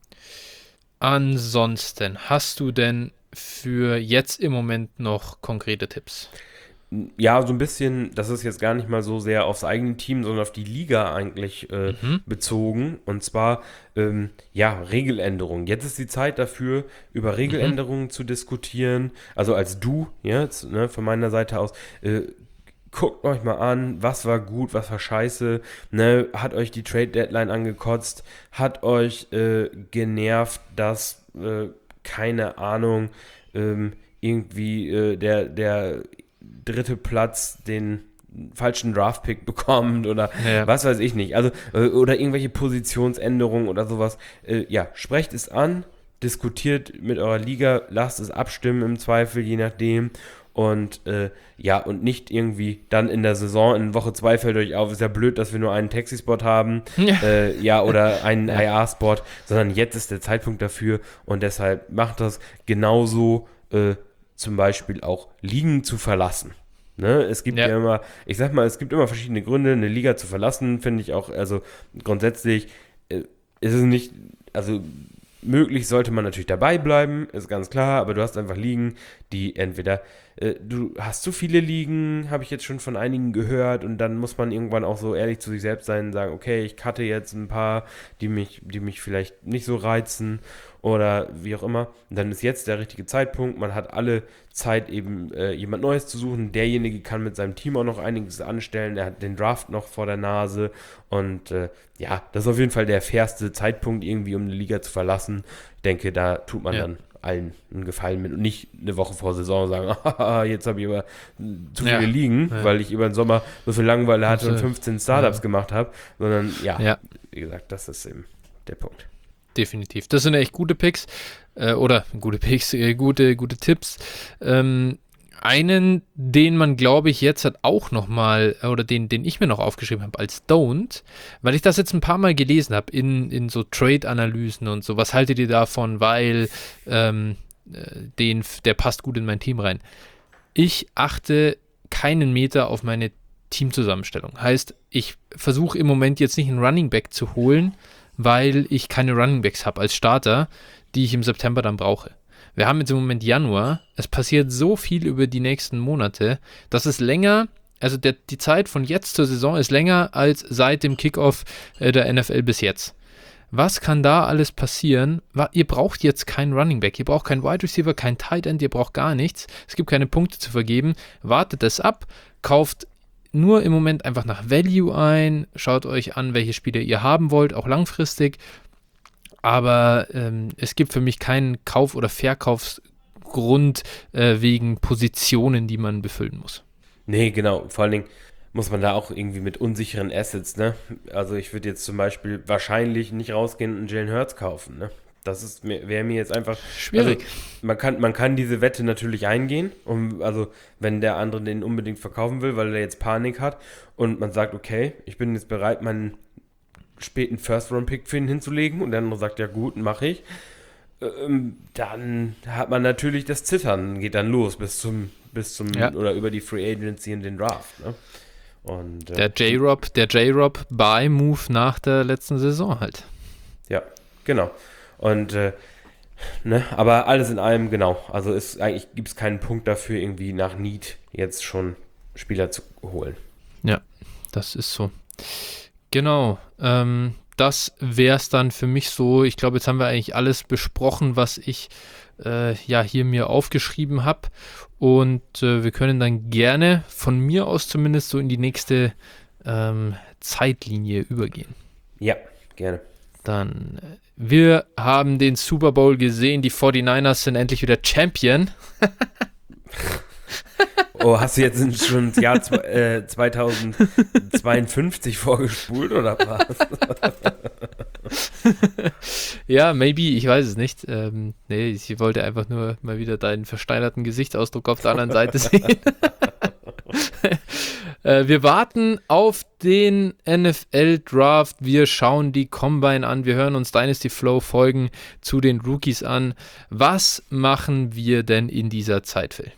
Ansonsten, hast du denn für jetzt im Moment noch konkrete Tipps? Ja, so ein bisschen, das ist jetzt gar nicht mal so sehr aufs eigene Team, sondern auf die Liga eigentlich äh, Mhm. bezogen. Und zwar, ähm, ja, Regeländerungen. Jetzt ist die Zeit dafür, über Regeländerungen zu diskutieren. Also als du jetzt, ne, von meiner Seite aus, äh, guckt euch mal an, was war gut, was war scheiße, ne, hat euch die Trade Deadline angekotzt, hat euch äh, genervt, dass, äh, keine Ahnung, ähm, irgendwie äh, der, der dritte Platz den falschen Draft-Pick bekommt oder Ja. was weiß ich nicht. Also, äh, oder irgendwelche Positionsänderungen oder sowas. Äh, ja, sprecht es an, diskutiert mit eurer Liga, lasst es abstimmen im Zweifel, je nachdem. Und äh, ja, und nicht irgendwie dann in der Saison, in Woche zwei fällt euch auf, ist ja blöd, dass wir nur einen Taxi-Spot haben, Ja. äh, ja, oder einen Ja. I R-Spot, sondern jetzt ist der Zeitpunkt dafür und deshalb macht das genauso, äh, zum Beispiel auch Ligen zu verlassen. Ne? Es gibt ja. Ja. immer, ich sag mal, es gibt immer verschiedene Gründe, eine Liga zu verlassen, finde ich auch, also grundsätzlich äh, ist es nicht, also möglich sollte man natürlich dabei bleiben, ist ganz klar, aber du hast einfach Ligen, die entweder, äh, du hast zu viele Ligen, habe ich jetzt schon von einigen gehört und dann muss man irgendwann auch so ehrlich zu sich selbst sein und sagen, okay, ich cutte jetzt ein paar, die mich, die mich vielleicht nicht so reizen oder wie auch immer. Und dann ist jetzt der richtige Zeitpunkt, man hat alle Zeit eben äh, jemand Neues zu suchen, derjenige kann mit seinem Team auch noch einiges anstellen, er hat den Draft noch vor der Nase und äh, ja, das ist auf jeden Fall der fairste Zeitpunkt irgendwie, um eine Liga zu verlassen. Ich denke, da tut man Ja. dann allen einen Gefallen mit und nicht eine Woche vor Saison sagen, haha, jetzt habe ich aber zu Ja. viele Ligen, Ja. weil ich über den Sommer so viel Langeweile hatte und Also, fünfzehn Startups ja. gemacht habe, sondern ja, Ja. wie gesagt, das ist eben der Punkt. Definitiv. Das sind echt gute Picks. Äh, oder gute Picks, äh, gute, gute Tipps. Ähm, einen, den man, glaube ich, jetzt hat auch nochmal, oder den, den ich mir noch aufgeschrieben habe als Don't, weil ich das jetzt ein paar Mal gelesen habe in, in so Trade-Analysen und so. Was haltet ihr davon? Weil ähm, äh, den, der passt gut in mein Team rein. Ich achte keinen Meter auf meine Teamzusammenstellung. Heißt, ich versuche im Moment jetzt nicht einen Running Back zu holen, weil ich keine Running Backs habe als Starter, die ich im September dann brauche. Wir haben jetzt im Moment Januar, es passiert so viel über die nächsten Monate, dass es länger, also der, die Zeit von jetzt zur Saison ist länger als seit dem Kickoff äh, der N F L bis jetzt. Was kann da alles passieren? Wa- Ihr braucht jetzt keinen Running Back, ihr braucht keinen Wide Receiver, keinen Tight End, ihr braucht gar nichts. Es gibt keine Punkte zu vergeben. Wartet es ab, kauft nur im Moment einfach nach Value ein, schaut euch an, welche Spieler ihr haben wollt, auch langfristig. Aber ähm, es gibt für mich keinen Kauf- oder Verkaufsgrund äh, wegen Positionen, die man befüllen muss. Nee, genau. Vor allen Dingen muss man da auch irgendwie mit unsicheren Assets, ne? Also ich würde jetzt zum Beispiel wahrscheinlich nicht rausgehen und einen Jalen Hurts kaufen, ne? Das ist mir, wäre mir jetzt einfach Schwierig. Also, man kann, man kann diese Wette natürlich eingehen, um, also wenn der andere den unbedingt verkaufen will, weil er jetzt Panik hat und man sagt, okay, ich bin jetzt bereit, meinen späten First-Round-Pick für ihn hinzulegen und der andere sagt, ja gut, mache ich. Ähm, dann hat man natürlich das Zittern, geht dann los bis zum, bis zum Ja. oder über die Free Agency und den Draft, ne? Und, äh, Der J-Rob, der J-Rob Buy-Move nach der letzten Saison halt. Ja, genau. Und äh, ne, aber alles in allem, genau. Also ist eigentlich gibt es keinen Punkt dafür, irgendwie nach Need jetzt schon Spieler zu holen. Ja, das ist so. Genau. Ähm, das wäre es dann für mich so. Ich glaube, jetzt haben wir eigentlich alles besprochen, was ich äh, ja hier mir aufgeschrieben habe. Und äh, wir können dann gerne von mir aus zumindest so in die nächste ähm, Zeitlinie übergehen. Ja, gerne. Dann, äh, wir haben den Super Bowl gesehen. Die forty-niners sind endlich wieder Champion. Oh, hast du jetzt schon ins Jahr zwe- äh, zweitausendzweiundfünfzig vorgespult oder was? Ja, maybe, ich weiß es nicht. Ähm, nee, ich wollte einfach nur mal wieder deinen versteinerten Gesichtsausdruck auf der anderen Seite sehen. äh, wir warten auf den N F L-Draft. Wir schauen die Combine an. Wir hören uns Dynasty Flow Folgen zu den Rookies an. Was machen wir denn in dieser Zeit, Phil?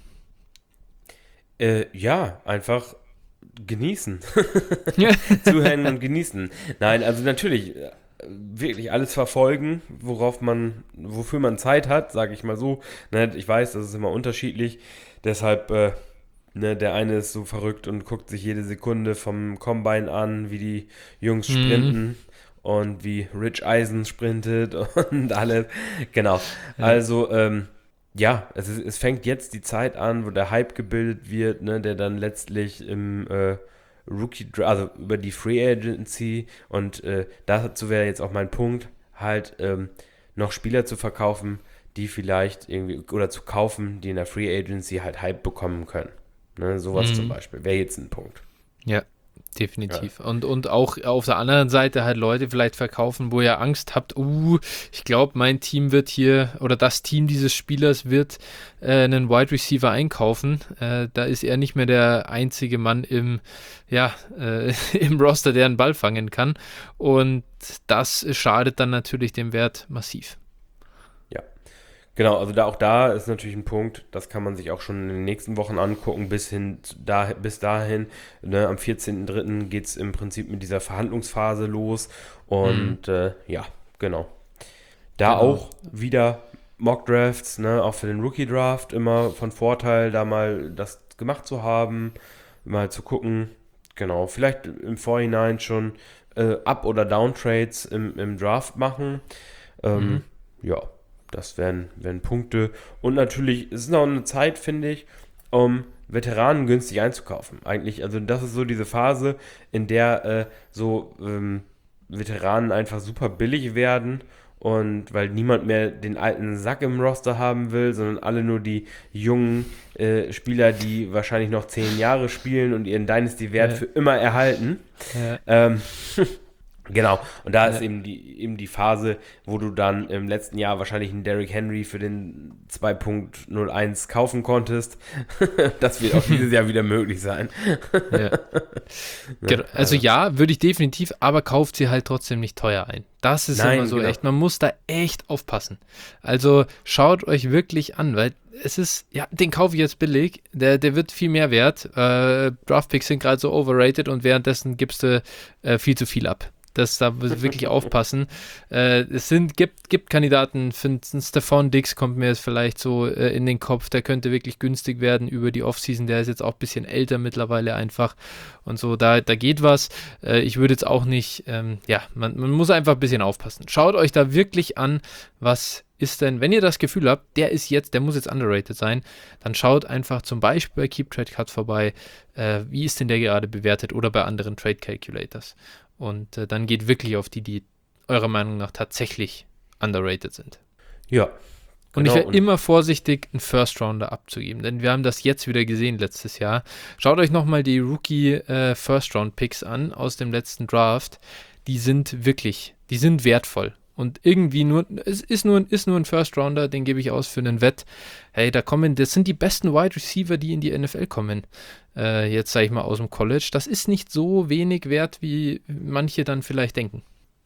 Äh, ja, einfach genießen. Zuhören und genießen. Nein, also natürlich äh, wirklich alles verfolgen, worauf man, wofür man Zeit hat, sage ich mal so. Ne, ich weiß, das ist immer unterschiedlich. Deshalb, äh, ne, der eine ist so verrückt und guckt sich jede Sekunde vom Combine an, wie die Jungs sprinten. Mhm. Und wie Rich Eisen sprintet und alles. Genau. Ja. Also, ähm, ja, es, ist, es fängt jetzt die Zeit an, wo der Hype gebildet wird, ne, der dann letztlich im äh, Rookie, also über die Free Agency und äh, dazu wäre jetzt auch mein Punkt, halt ähm, noch Spieler zu verkaufen, die vielleicht irgendwie, oder zu kaufen, die in der Free Agency halt Hype bekommen können. Ne, sowas mhm. zum Beispiel, wäre jetzt ein Punkt. Ja, definitiv. Ja. Und, und auch auf der anderen Seite halt Leute vielleicht verkaufen, wo ihr Angst habt, uh, ich glaube, mein Team wird hier, oder das Team dieses Spielers wird äh, einen Wide Receiver einkaufen. Äh, da ist er nicht mehr der einzige Mann im, ja, äh, im Roster, der einen Ball fangen kann. Und das schadet dann natürlich dem Wert massiv. Genau, also da auch da ist natürlich ein Punkt, das kann man sich auch schon in den nächsten Wochen angucken, bis hin da, bis dahin, ne, am vierzehnten dritten geht es im Prinzip mit dieser Verhandlungsphase los und mhm. äh, ja, genau. Da genau. auch wieder Mock-Drafts, ne, auch für den Rookie-Draft immer von Vorteil, da mal das gemacht zu haben, mal zu gucken, genau, vielleicht im Vorhinein schon äh, Up- oder Down-Trades im, im Draft machen, ähm, mhm. ja. Das wären, wären Punkte. Und natürlich ist es noch eine Zeit, finde ich, um Veteranen günstig einzukaufen. Eigentlich, also das ist so diese Phase, in der äh, so ähm, Veteranen einfach super billig werden und weil niemand mehr den alten Sack im Roster haben will, sondern alle nur die jungen äh, Spieler, die wahrscheinlich noch zehn Jahre spielen und ihren Dynasty-Wert ja. für immer erhalten. Ja. Ähm, Genau, und da ist ja. eben die eben die Phase, wo du dann im letzten Jahr wahrscheinlich einen Derrick Henry für den zwei Punkt null eins kaufen konntest. Das wird auch dieses Jahr wieder möglich sein. Ja. Genau. Also ja, würde ich definitiv, aber kauft sie halt trotzdem nicht teuer ein. Das ist Nein, immer so genau. echt, man muss da echt aufpassen. Also schaut euch wirklich an, weil es ist, ja, den kaufe ich jetzt billig, der, der wird viel mehr wert. Äh, Draftpicks sind gerade so overrated und währenddessen gibst du äh, viel zu viel ab. Das da wirklich aufpassen. Äh, es sind, gibt, gibt Kandidaten, finden Stephon Diggs kommt mir jetzt vielleicht so äh, in den Kopf, der könnte wirklich günstig werden über die Offseason, der ist jetzt auch ein bisschen älter mittlerweile einfach und so, da, da geht was. Äh, ich würde jetzt auch nicht, ähm, ja, man, man muss einfach ein bisschen aufpassen. Schaut euch da wirklich an, was ist denn, wenn ihr das Gefühl habt, der ist jetzt, der muss jetzt underrated sein, dann schaut einfach zum Beispiel bei Keep Trade Cut vorbei, äh, wie ist denn der gerade bewertet oder bei anderen Trade Calculators. Und äh, dann geht wirklich auf die, die eurer Meinung nach tatsächlich underrated sind. Ja. Genau. Und ich wäre immer vorsichtig, einen First-Rounder abzugeben, denn wir haben das jetzt wieder gesehen letztes Jahr. Schaut euch nochmal die Rookie-First-Round-Picks äh, an aus dem letzten Draft. Die sind wirklich, die sind wertvoll. Und irgendwie nur, es ist nur, ist nur ein First-Rounder, den gebe ich aus für einen Wett. Hey, da kommen, das sind die besten Wide Receiver, die in die N F L kommen. Äh, jetzt sage ich mal aus dem College. Das ist nicht so wenig wert, wie manche dann vielleicht denken.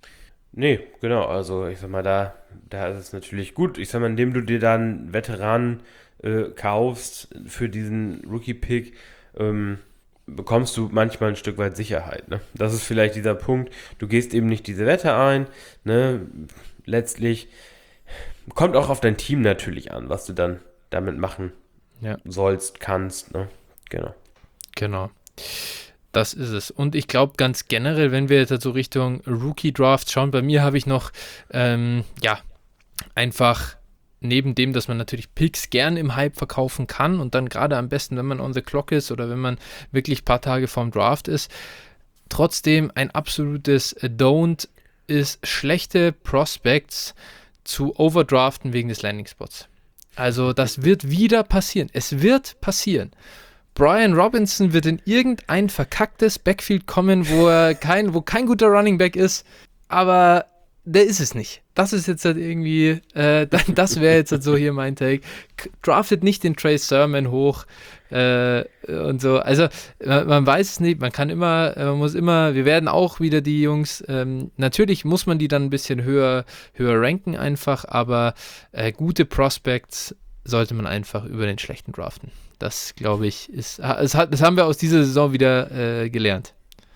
Nee, genau. Also ich sag mal, da, da ist es natürlich gut. Ich sag mal, indem du dir dann Veteranen äh, kaufst für diesen Rookie-Pick, ähm, bekommst du manchmal ein Stück weit Sicherheit. Ne? Das ist vielleicht dieser Punkt, du gehst eben nicht diese Wette ein, ne? Letztlich kommt auch auf dein Team natürlich an, was du dann damit machen Ja. sollst, kannst. Ne? Genau. Genau. Das ist es. Und ich glaube ganz generell, wenn wir jetzt so Richtung Rookie-Draft schauen, bei mir habe ich noch, ähm, ja, einfach neben dem, dass man natürlich Picks gern im Hype verkaufen kann und dann gerade am besten, wenn man on the clock ist oder wenn man wirklich ein paar Tage vorm Draft ist, trotzdem ein absolutes Don't ist, schlechte Prospects zu overdraften wegen des Landing-Spots. Also das wird wieder passieren. Es wird passieren. Brian Robinson wird in irgendein verkacktes Backfield kommen, wo er kein, wo kein guter Running Back ist, aber der ist es nicht. Das ist jetzt halt irgendwie, äh, das wäre jetzt halt so hier mein Take. Draftet nicht den Trey Sermon hoch äh, und so. Also man, man weiß es nicht, man kann immer, man muss immer, wir werden auch wieder die Jungs, ähm, natürlich muss man die dann ein bisschen höher, höher ranken einfach, aber äh, gute Prospects sollte man einfach über den schlechten draften. Das, glaube ich, ist, es hat, das haben wir aus dieser Saison wieder äh, gelernt.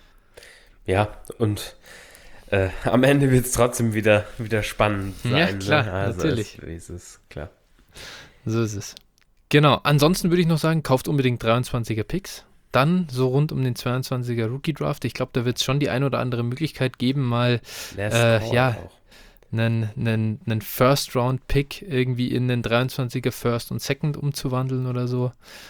Ja, und äh, am Ende wird es trotzdem wieder, wieder spannend sein. Ja, klar, ne? Also natürlich. Es, es ist klar. So ist es. Genau, ansonsten würde ich noch sagen, kauft unbedingt dreiundzwanziger Picks. Dann so rund um den zweiundzwanziger Rookie-Draft. Ich glaube, da wird es schon die ein oder andere Möglichkeit geben, mal äh, ja, einen, einen, einen First-Round-Pick irgendwie in den dreiundzwanziger First und Second umzuwandeln oder so.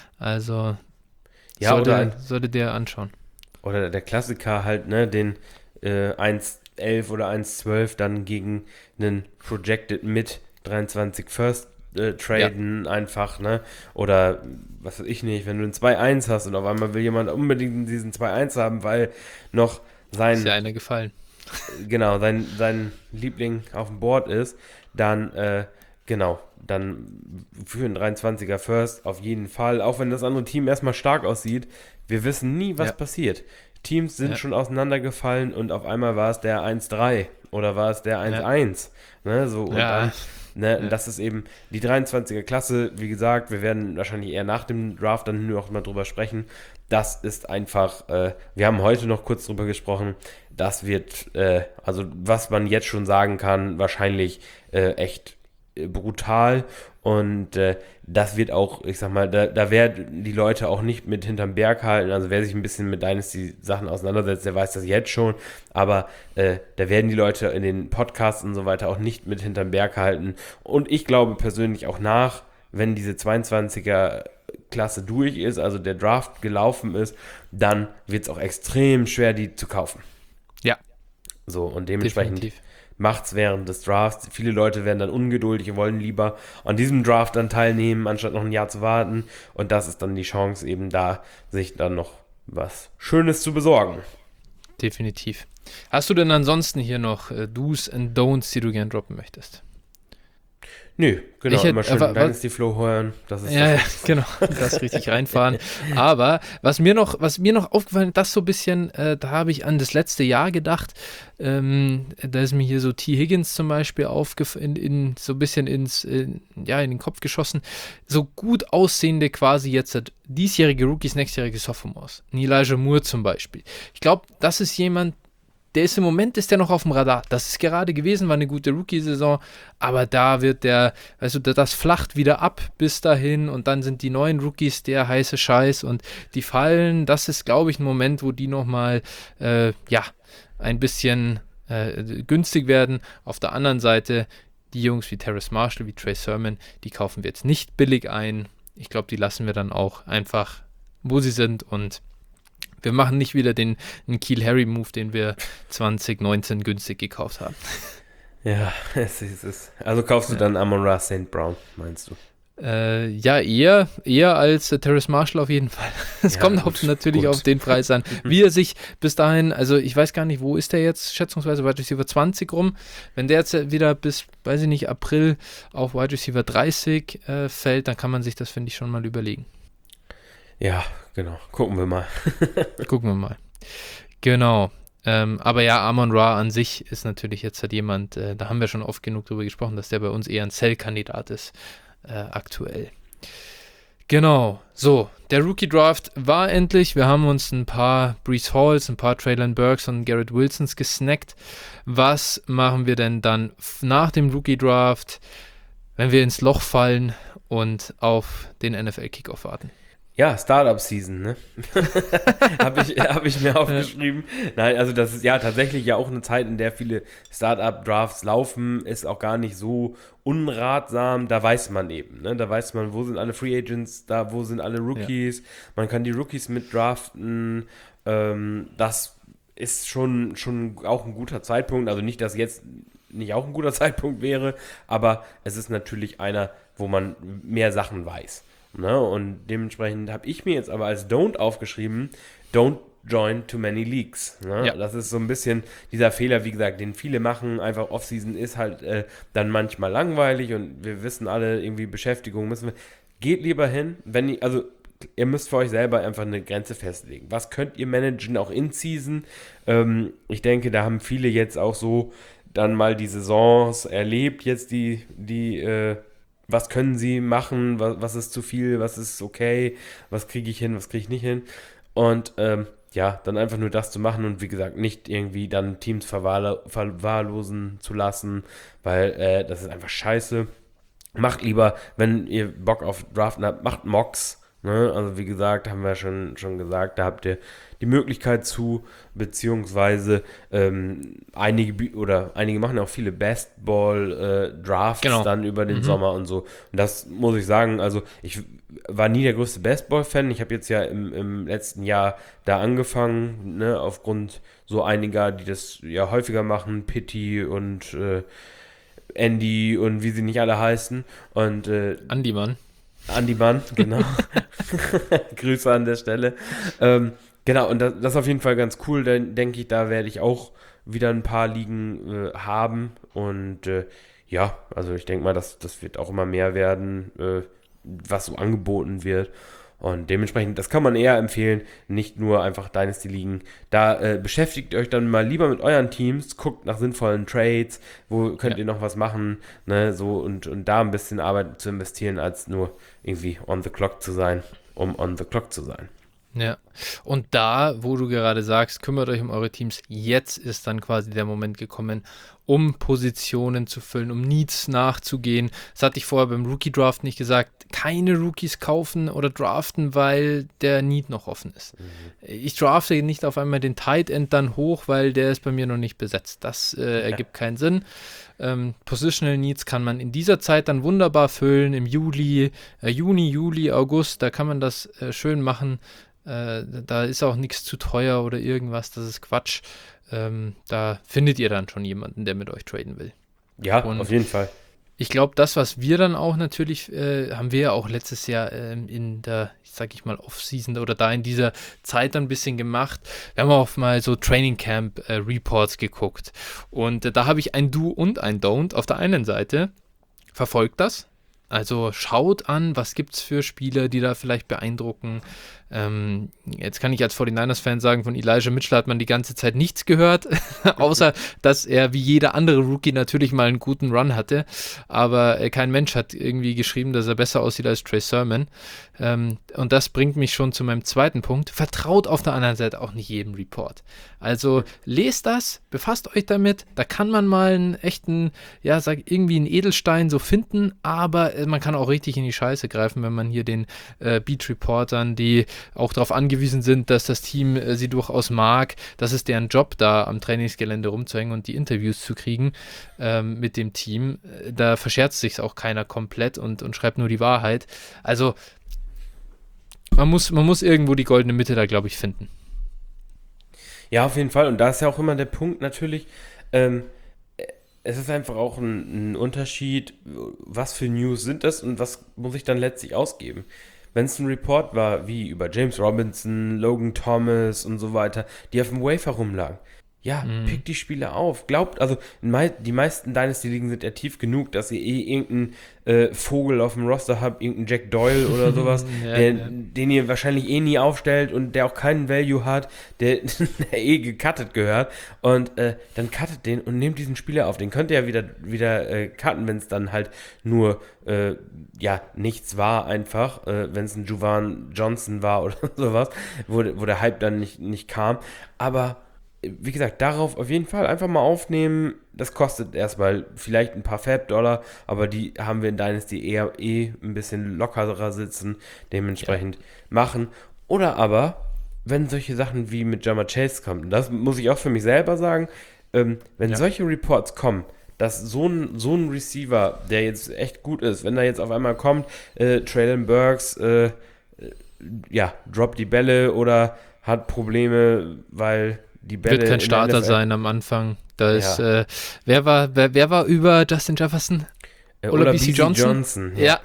Also ja, sollte, oder ein, sollte der anschauen. Oder der Klassiker halt, ne, den äh, eins elf oder eins zwölf dann gegen einen Projected mit dreiundzwanzig First äh, traden, ja. einfach, ne? Oder was weiß ich nicht, wenn du einen zwei eins hast und auf einmal will jemand unbedingt diesen zwei eins haben, weil noch sein... Ist ja einer gefallen. Genau, sein, sein Liebling auf dem Board ist, dann, äh, genau, dann für einen dreiundzwanziger First auf jeden Fall, auch wenn das andere Team erstmal stark aussieht, wir wissen nie, was ja. passiert. Teams sind ja. schon auseinandergefallen und auf einmal war es der eins drei oder war es der eins eins, ja. ne, so, und ja. dann, ne, ja. und das ist eben die dreiundzwanziger Klasse, wie gesagt, wir werden wahrscheinlich eher nach dem Draft dann nur noch mal drüber sprechen. Das ist einfach, äh, wir haben heute noch kurz drüber gesprochen, das wird, äh, also was man jetzt schon sagen kann, wahrscheinlich äh, echt äh, brutal und äh, das wird auch, ich sag mal, da, da werden die Leute auch nicht mit hinterm Berg halten, also wer sich ein bisschen mit Dynasty-Sachen auseinandersetzt, der weiß das jetzt schon, aber äh, da werden die Leute in den Podcasts und so weiter auch nicht mit hinterm Berg halten und ich glaube persönlich auch nach, wenn diese zweiundzwanziger Klasse durch ist, also der Draft gelaufen ist, dann wird es auch extrem schwer, die zu kaufen. Ja. So, und dementsprechend Definitiv. macht es während des Drafts. Viele Leute werden dann ungeduldig und wollen lieber an diesem Draft dann teilnehmen, anstatt noch ein Jahr zu warten. Und das ist dann die Chance eben da, sich dann noch was Schönes zu besorgen. Definitiv. Hast du denn ansonsten hier noch äh, Do's and Don'ts, die du gern droppen möchtest? Nö, genau, ich hätte, immer schön äh, Dynasty Flow hören. Das ist ja, das ja, genau, das richtig reinfahren. Aber was mir noch, was mir noch aufgefallen ist, das so ein bisschen, äh, da habe ich an das letzte Jahr gedacht, ähm, da ist mir hier so T. Higgins zum Beispiel aufgefallen, in, in, so ein bisschen ins, in, ja, in den Kopf geschossen. So gut aussehende quasi jetzt diesjährige Rookies, nächstjährige Sophomores. Elijah Moore zum Beispiel. Ich glaube, das ist jemand, der ist im Moment, ist der noch auf dem Radar. Das ist gerade gewesen, war eine gute Rookie-Saison, aber da wird der, also das flacht wieder ab bis dahin und dann sind die neuen Rookies der heiße Scheiß und die fallen. Das ist, glaube ich, ein Moment, wo die nochmal, äh, ja, ein bisschen äh, günstig werden. Auf der anderen Seite, die Jungs wie Terrace Marshall, wie Trey Sermon, die kaufen wir jetzt nicht billig ein. Ich glaube, die lassen wir dann auch einfach, wo sie sind und wir machen nicht wieder den N'Keal Harry-Move, den wir zwanzig neunzehn günstig gekauft haben. Ja, es ist es. Also kaufst du ja. dann Amon-Ra Saint Brown, meinst du? Äh, ja, eher, eher als äh, Terrace Marshall auf jeden Fall. Es ja, kommt gut, auf, natürlich gut. auf den Preis an. Wie er sich bis dahin, also ich weiß gar nicht, wo ist der jetzt, schätzungsweise Wide Receiver zwanzig rum. Wenn der jetzt wieder bis, weiß ich nicht, April auf Wide Receiver dreißig äh, fällt, dann kann man sich das, finde ich, schon mal überlegen. Ja, genau. Gucken wir mal. Gucken wir mal. Genau. Ähm, aber ja, Amon-Ra an sich ist natürlich jetzt halt jemand, äh, da haben wir schon oft genug drüber gesprochen, dass der bei uns eher ein Sell-Kandidat ist, äh, aktuell. Genau, so, der Rookie-Draft war endlich. Wir haben uns ein paar Breece Halls, ein paar Traylon Burks und Garrett Wilsons gesnackt. Was machen wir denn dann nach dem Rookie-Draft, wenn wir ins Loch fallen und auf den N F L-Kickoff warten? Ja, Startup-Season, ne? Habe ich, hab ich mir aufgeschrieben. Nein, also das ist ja tatsächlich ja auch eine Zeit, in der viele Startup-Drafts laufen, ist auch gar nicht so unratsam. Da weiß man eben, ne? Da weiß man, wo sind alle Free Agents, da wo sind alle Rookies. Ja. Man kann die Rookies mit draften. Ähm, das ist schon, schon auch ein guter Zeitpunkt. Also nicht, dass jetzt nicht auch ein guter Zeitpunkt wäre, aber es ist natürlich einer, wo man mehr Sachen weiß. Ne? Und dementsprechend habe ich mir jetzt aber als Don't aufgeschrieben, don't join too many leagues. Ne? Ja. Das ist so ein bisschen dieser Fehler, wie gesagt, den viele machen. Einfach Offseason ist halt äh, dann manchmal langweilig und wir wissen alle, irgendwie Beschäftigung müssen wir. Geht lieber hin, wenn ihr, also ihr müsst für euch selber einfach eine Grenze festlegen. Was könnt ihr managen, auch in Season? Ähm, ich denke, da haben viele jetzt auch so dann mal die Saisons erlebt, jetzt die, die, äh, was können sie machen, was, was ist zu viel, was ist okay, was kriege ich hin, was kriege ich nicht hin. Und ähm, ja, dann einfach nur das zu machen und wie gesagt, nicht irgendwie dann Teams verwahrlo- verwahrlosen zu lassen, weil äh, das ist einfach scheiße. Macht lieber, wenn ihr Bock auf Draften habt, macht Mocks. Ne? Also wie gesagt, haben wir schon, schon gesagt, da habt ihr die Möglichkeit zu, beziehungsweise ähm, einige oder einige machen auch viele Bestball-Drafts äh, genau. dann über den mhm. Sommer und so. Und das muss ich sagen, also ich war nie der größte Bestball-Fan. Ich habe jetzt ja im, im letzten Jahr da angefangen, ne, aufgrund so einiger, die das ja häufiger machen, Pitti und äh, Andy und wie sie nicht alle heißen. Und äh, Andy Mann. Andy Mann, genau. Grüße an der Stelle. Ähm, genau, und das, das ist auf jeden Fall ganz cool, denn denke ich, da werde ich auch wieder ein paar Ligen äh, haben. Und äh, ja, also ich denke mal, das, das wird auch immer mehr werden, äh, was so angeboten wird. Und dementsprechend, das kann man eher empfehlen, nicht nur einfach Dynasty-Ligen. Da äh, beschäftigt euch dann mal lieber mit euren Teams, guckt nach sinnvollen Trades, wo könnt ja. ihr noch was machen, ne, so und, und da ein bisschen Arbeit zu investieren, als nur irgendwie on the clock zu sein, um on the clock zu sein. Ja, und da, wo du gerade sagst, kümmert euch um eure Teams, jetzt ist dann quasi der Moment gekommen, um Positionen zu füllen, um Needs nachzugehen. Das hatte ich vorher beim Rookie-Draft nicht gesagt, keine Rookies kaufen oder draften, weil der Need noch offen ist. Mhm. Ich drafte nicht auf einmal den Tight End dann hoch, weil der ist bei mir noch nicht besetzt. Das äh, ergibt ja. keinen Sinn. Ähm, Positional Needs kann man in dieser Zeit dann wunderbar füllen, im Juli, äh, Juni, Juli, August, da kann man das äh, schön machen. Äh, da ist auch nichts zu teuer oder irgendwas, das ist Quatsch. Ähm, da findet ihr dann schon jemanden, der mit euch traden will. Ja, und auf jeden Fall. Ich glaube, das, was wir dann auch natürlich, äh, haben wir ja auch letztes Jahr ähm, in der, sag ich mal, Off-Season oder da in dieser Zeit dann ein bisschen gemacht. Wir haben auch mal so Training Camp äh, Reports geguckt. Und äh, da habe ich ein Do und ein Don't. Auf der einen Seite verfolgt das. Also schaut an, was gibt es für Spieler, die da vielleicht beeindrucken. Ähm, jetzt kann ich als forty-niners-Fan sagen, von Elijah Mitchell hat man die ganze Zeit nichts gehört, außer dass er wie jeder andere Rookie natürlich mal einen guten Run hatte. Aber äh, kein Mensch hat irgendwie geschrieben, dass er besser aussieht als Trey Sermon. Ähm, und das bringt mich schon zu meinem zweiten Punkt. Vertraut auf der anderen Seite auch nicht jedem Report. Also lest das, befasst euch damit. Da kann man mal einen echten, ja, sag irgendwie einen Edelstein so finden, aber äh, man kann auch richtig in die Scheiße greifen, wenn man hier den äh, Beat-Reportern, die auch darauf angewiesen sind, dass das Team äh, sie durchaus mag. Das ist deren Job, da am Trainingsgelände rumzuhängen und die Interviews zu kriegen ähm, mit dem Team. Äh, da verscherzt sich auch keiner komplett und, und schreibt nur die Wahrheit. Also man muss, man muss irgendwo die goldene Mitte da, glaube ich, finden. Ja, auf jeden Fall. Und da ist ja auch immer der Punkt natürlich, ähm, es ist einfach auch ein, ein Unterschied, was für News sind das und was muss ich dann letztlich ausgeben. Wenn es ein Report war, wie über James Robinson, Logan Thomas und so weiter, die auf dem Wafer rumlagen, ja, Mhm. pickt die Spieler auf. Glaubt, also mei- die meisten Dynasty-Ligen sind ja tief genug, dass ihr eh irgendeinen äh, Vogel auf dem Roster habt, irgendeinen Jack Doyle oder sowas, Ja, der, ja. den ihr wahrscheinlich eh nie aufstellt und der auch keinen Value hat, der, der eh gecuttet gehört. Und äh, dann cuttet den und nehmt diesen Spieler auf. Den könnt ihr ja wieder, wieder äh, cutten, wenn es dann halt nur äh, ja, nichts war einfach, äh, wenn es ein Juwan Johnson war oder sowas, wo, wo der Hype dann nicht, nicht kam. Aber wie gesagt, darauf auf jeden Fall einfach mal aufnehmen. Das kostet erstmal vielleicht ein paar Fab-Dollar, aber die haben wir in Dynasty eher eh ein bisschen lockerer sitzen, dementsprechend machen. Oder aber, wenn solche Sachen wie mit Ja'Marr Chase kommen, und das muss ich auch für mich selber sagen, ähm, wenn Ja. solche Reports kommen, dass so ein, so ein Receiver, der jetzt echt gut ist, wenn da jetzt auf einmal kommt, äh, Traylon Burks, äh, äh, ja, droppt die Bälle oder hat Probleme, weil die Bälle Wird kein in der Starter N F L sein am Anfang. Da ist, Ja. äh, wer war, wer, wer war über Justin Jefferson? Äh, Olabisi Olabisi Johnson? Johnson, Ja.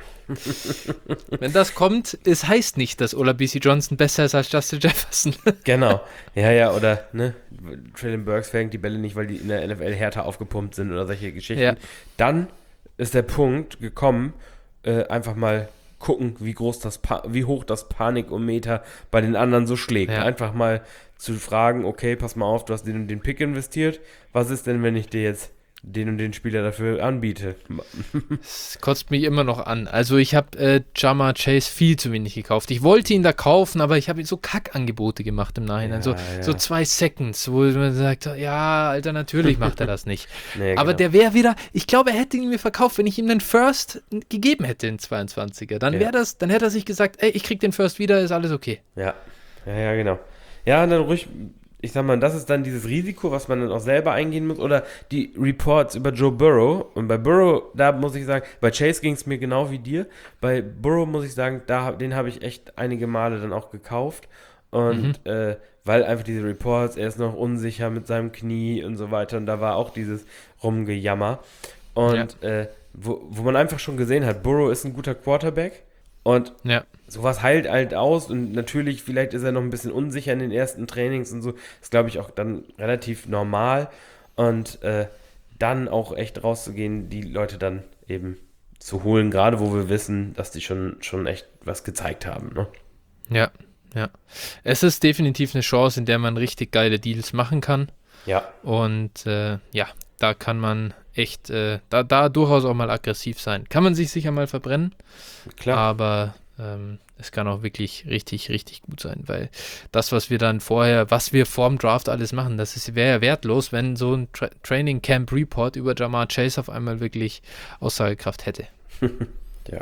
Wenn das kommt, es heißt nicht, dass Olabisi Johnson besser ist als Justin Jefferson. Genau. Ja, ja, oder, ne, Traylon Burks fängt die Bälle nicht, weil die in der N F L härter aufgepumpt sind oder solche Geschichten. Ja. Dann ist der Punkt gekommen, äh, einfach mal gucken, wie groß das, pa- wie hoch das Panikometer bei den anderen so schlägt. Ja. Einfach mal zu fragen, okay, pass mal auf, du hast den und den Pick investiert. Was ist denn, wenn ich dir jetzt den und den Spieler dafür anbiete? Das kotzt mich immer noch an. Also ich habe äh, Ja'Marr Chase viel zu wenig gekauft. Ich wollte ihn da kaufen, aber ich habe ihm so Kackangebote gemacht im Nachhinein. Ja, so, ja. so zwei Seconds, wo man sagt, ja, Alter, natürlich macht er das nicht. Nee, Aber genau. der wäre wieder, ich glaube, er hätte ihn mir verkauft, wenn ich ihm den First gegeben hätte in zweiundzwanziger. Dann Ja. wäre das, dann hätte er sich gesagt, ey, ich krieg den First wieder, ist alles okay. Ja, ja, ja, genau. Ja, und dann ruhig, ich sag mal, das ist dann dieses Risiko, was man dann auch selber eingehen muss. Oder die Reports über Joe Burrow. Und bei Burrow, da muss ich sagen, bei Chase ging es mir genau wie dir. Bei Burrow muss ich sagen, da, den habe ich echt einige Male dann auch gekauft. Und äh, weil einfach diese Reports, er ist noch unsicher mit seinem Knie und so weiter. Und da war auch dieses Rumgejammer. Und äh, wo, wo man einfach schon gesehen hat, Burrow ist ein guter Quarterback. Und Ja. sowas heilt halt aus und natürlich, vielleicht ist er noch ein bisschen unsicher in den ersten Trainings und so. Ist, glaube ich, auch dann relativ normal. Und äh, dann auch echt rauszugehen, die Leute dann eben zu holen, gerade wo wir wissen, dass die schon, schon echt was gezeigt haben. Ne? Ja, ja. Es ist definitiv eine Chance, in der man richtig geile Deals machen kann. Ja, Und äh, ja, da kann man echt, äh, da, da durchaus auch mal aggressiv sein. Kann man sich sicher mal verbrennen, klar. aber ähm, es kann auch wirklich richtig, richtig gut sein, weil das, was wir dann vorher, was wir vorm Draft alles machen, das wäre ja wertlos, wenn so ein Tra Training Camp Report über Ja'Marr Chase auf einmal wirklich Aussagekraft hätte. Ja.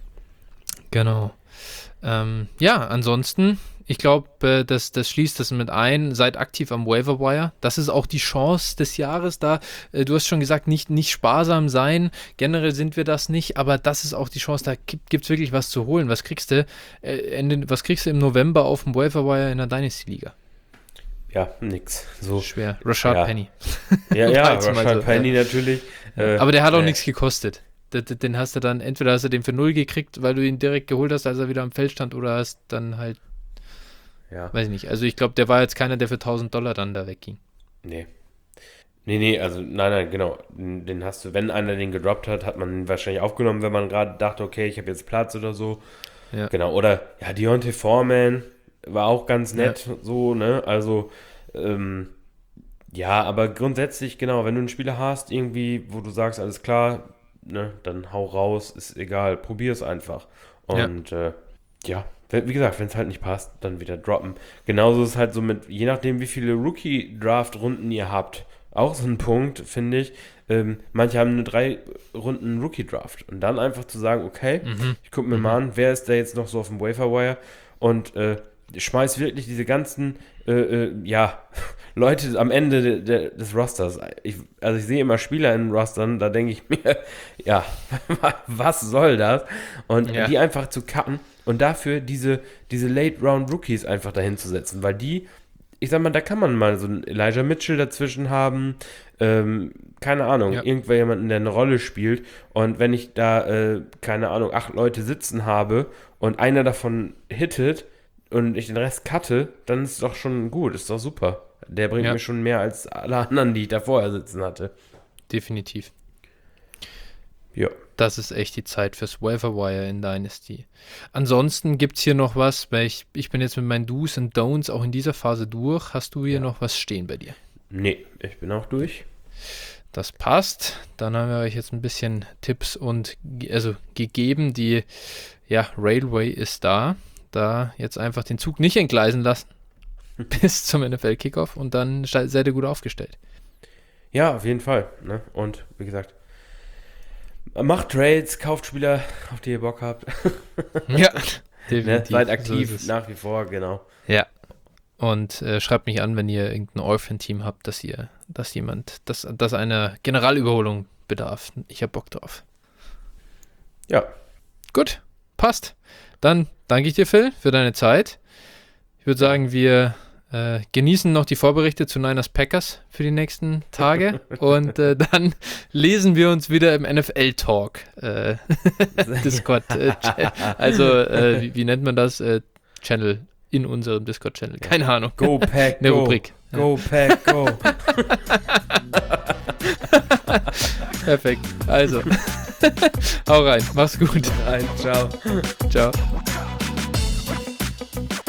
Genau. Ähm, ja, ansonsten, ich glaube, äh, das, das schließt das mit ein. Seid aktiv am Waiver Wire. Das ist auch die Chance des Jahres da. Äh, du hast schon gesagt, nicht, nicht sparsam sein. Generell sind wir das nicht, aber das ist auch die Chance, da gibt es wirklich was zu holen. Was kriegst du, äh, Ende, was kriegst du im November auf dem Waiver Wire in der Dynasty-Liga? Ja, nix. So. Schwer. Rashad Ja. Penny. Ja, ja, Falls mal Rashad so, Penny natürlich. Äh, Aber der hat auch äh, nichts gekostet. Den, den hast du dann, entweder hast du den für null gekriegt, weil du ihn direkt geholt hast, als er wieder am Feld stand, oder hast dann halt, Ja. weiß ich nicht. Also ich glaube, der war jetzt keiner, der für tausend Dollar dann da wegging. Nee. Nee, nee, also nein, nein, genau. Den den hast du, wenn einer den gedroppt hat, hat man ihn wahrscheinlich aufgenommen, wenn man gerade dachte, okay, ich habe jetzt Platz oder so. Ja. Genau, oder ja, Deontay Foreman war auch ganz nett, so, ne? Also, ähm, ja, aber grundsätzlich, genau, wenn du einen Spieler hast, irgendwie, wo du sagst, alles klar, ne, dann hau raus, ist egal, probier es einfach. Und ja, äh, ja wenn- wie gesagt, wenn es halt nicht passt, dann wieder droppen. Genauso ist es halt so mit, je nachdem, wie viele Rookie-Draft-Runden ihr habt, auch so ein Punkt, finde ich. Ähm, manche haben eine drei Runden Rookie-Draft. Und dann einfach zu sagen, okay, Mhm. ich gucke mir mal an, wer ist da jetzt noch so auf dem Waiver-Wire und äh, schmeiß wirklich diese ganzen, äh, äh, ja, Leute am Ende de, de, des Rosters. Ich, also ich sehe immer Spieler in Rostern, da denke ich mir, ja, was soll das? Und Ja. die einfach zu cutten und dafür diese, diese Late-Round-Rookies einfach dahin zu setzen, weil die, ich sag mal, da kann man mal so einen Elijah Mitchell dazwischen haben, ähm, keine Ahnung, Ja. irgendwer jemanden, der eine Rolle spielt. Und wenn ich da, äh, keine Ahnung, acht Leute sitzen habe und einer davon hittet und ich den Rest cutte, dann ist es doch schon gut, ist doch super. der bringt Ja. mir schon mehr als alle anderen, die ich da vorher sitzen hatte. Definitiv. Ja. Das ist echt die Zeit fürs Waiver-Wire in Dynasty. Ansonsten gibt es hier noch was, weil ich, ich bin jetzt mit meinen Do's und Don'ts auch in dieser Phase durch. Hast du hier Ja. noch was stehen bei dir? Nee, ich bin auch durch. Das passt. Dann haben wir euch jetzt ein bisschen Tipps und ge- also gegeben. Die ja, Railway ist da. Da jetzt einfach den Zug nicht entgleisen lassen bis zum N F L-Kickoff und dann ste- seid ihr gut aufgestellt. Ja, auf jeden Fall. Ne? Und wie gesagt, macht Trades, kauft Spieler, auf die ihr Bock habt. Ja, Ne? definitiv. Seid So aktiv, ist es. nach wie vor, genau. Ja. Und äh, schreibt mich an, wenn ihr irgendein Orphan-Team habt, dass ihr, dass jemand, dass, dass eine Generalüberholung bedarf. Ich hab Bock drauf. Ja, Gut, passt. Dann danke ich dir, Phil, für deine Zeit. Ich würde sagen, wir äh, genießen noch die Vorberichte zu Niners Packers für die nächsten Tage und äh, dann lesen wir uns wieder im N F L-Talk. Äh, Discord. Äh, Cha- also, äh, wie, wie nennt man das? Äh, Channel in unserem Discord-Channel. Keine Ahnung. go Pack, Eine go. Rubrik. Go Pack, go. Perfekt. Also, hau rein. Mach's gut. Ein, ciao. Ciao.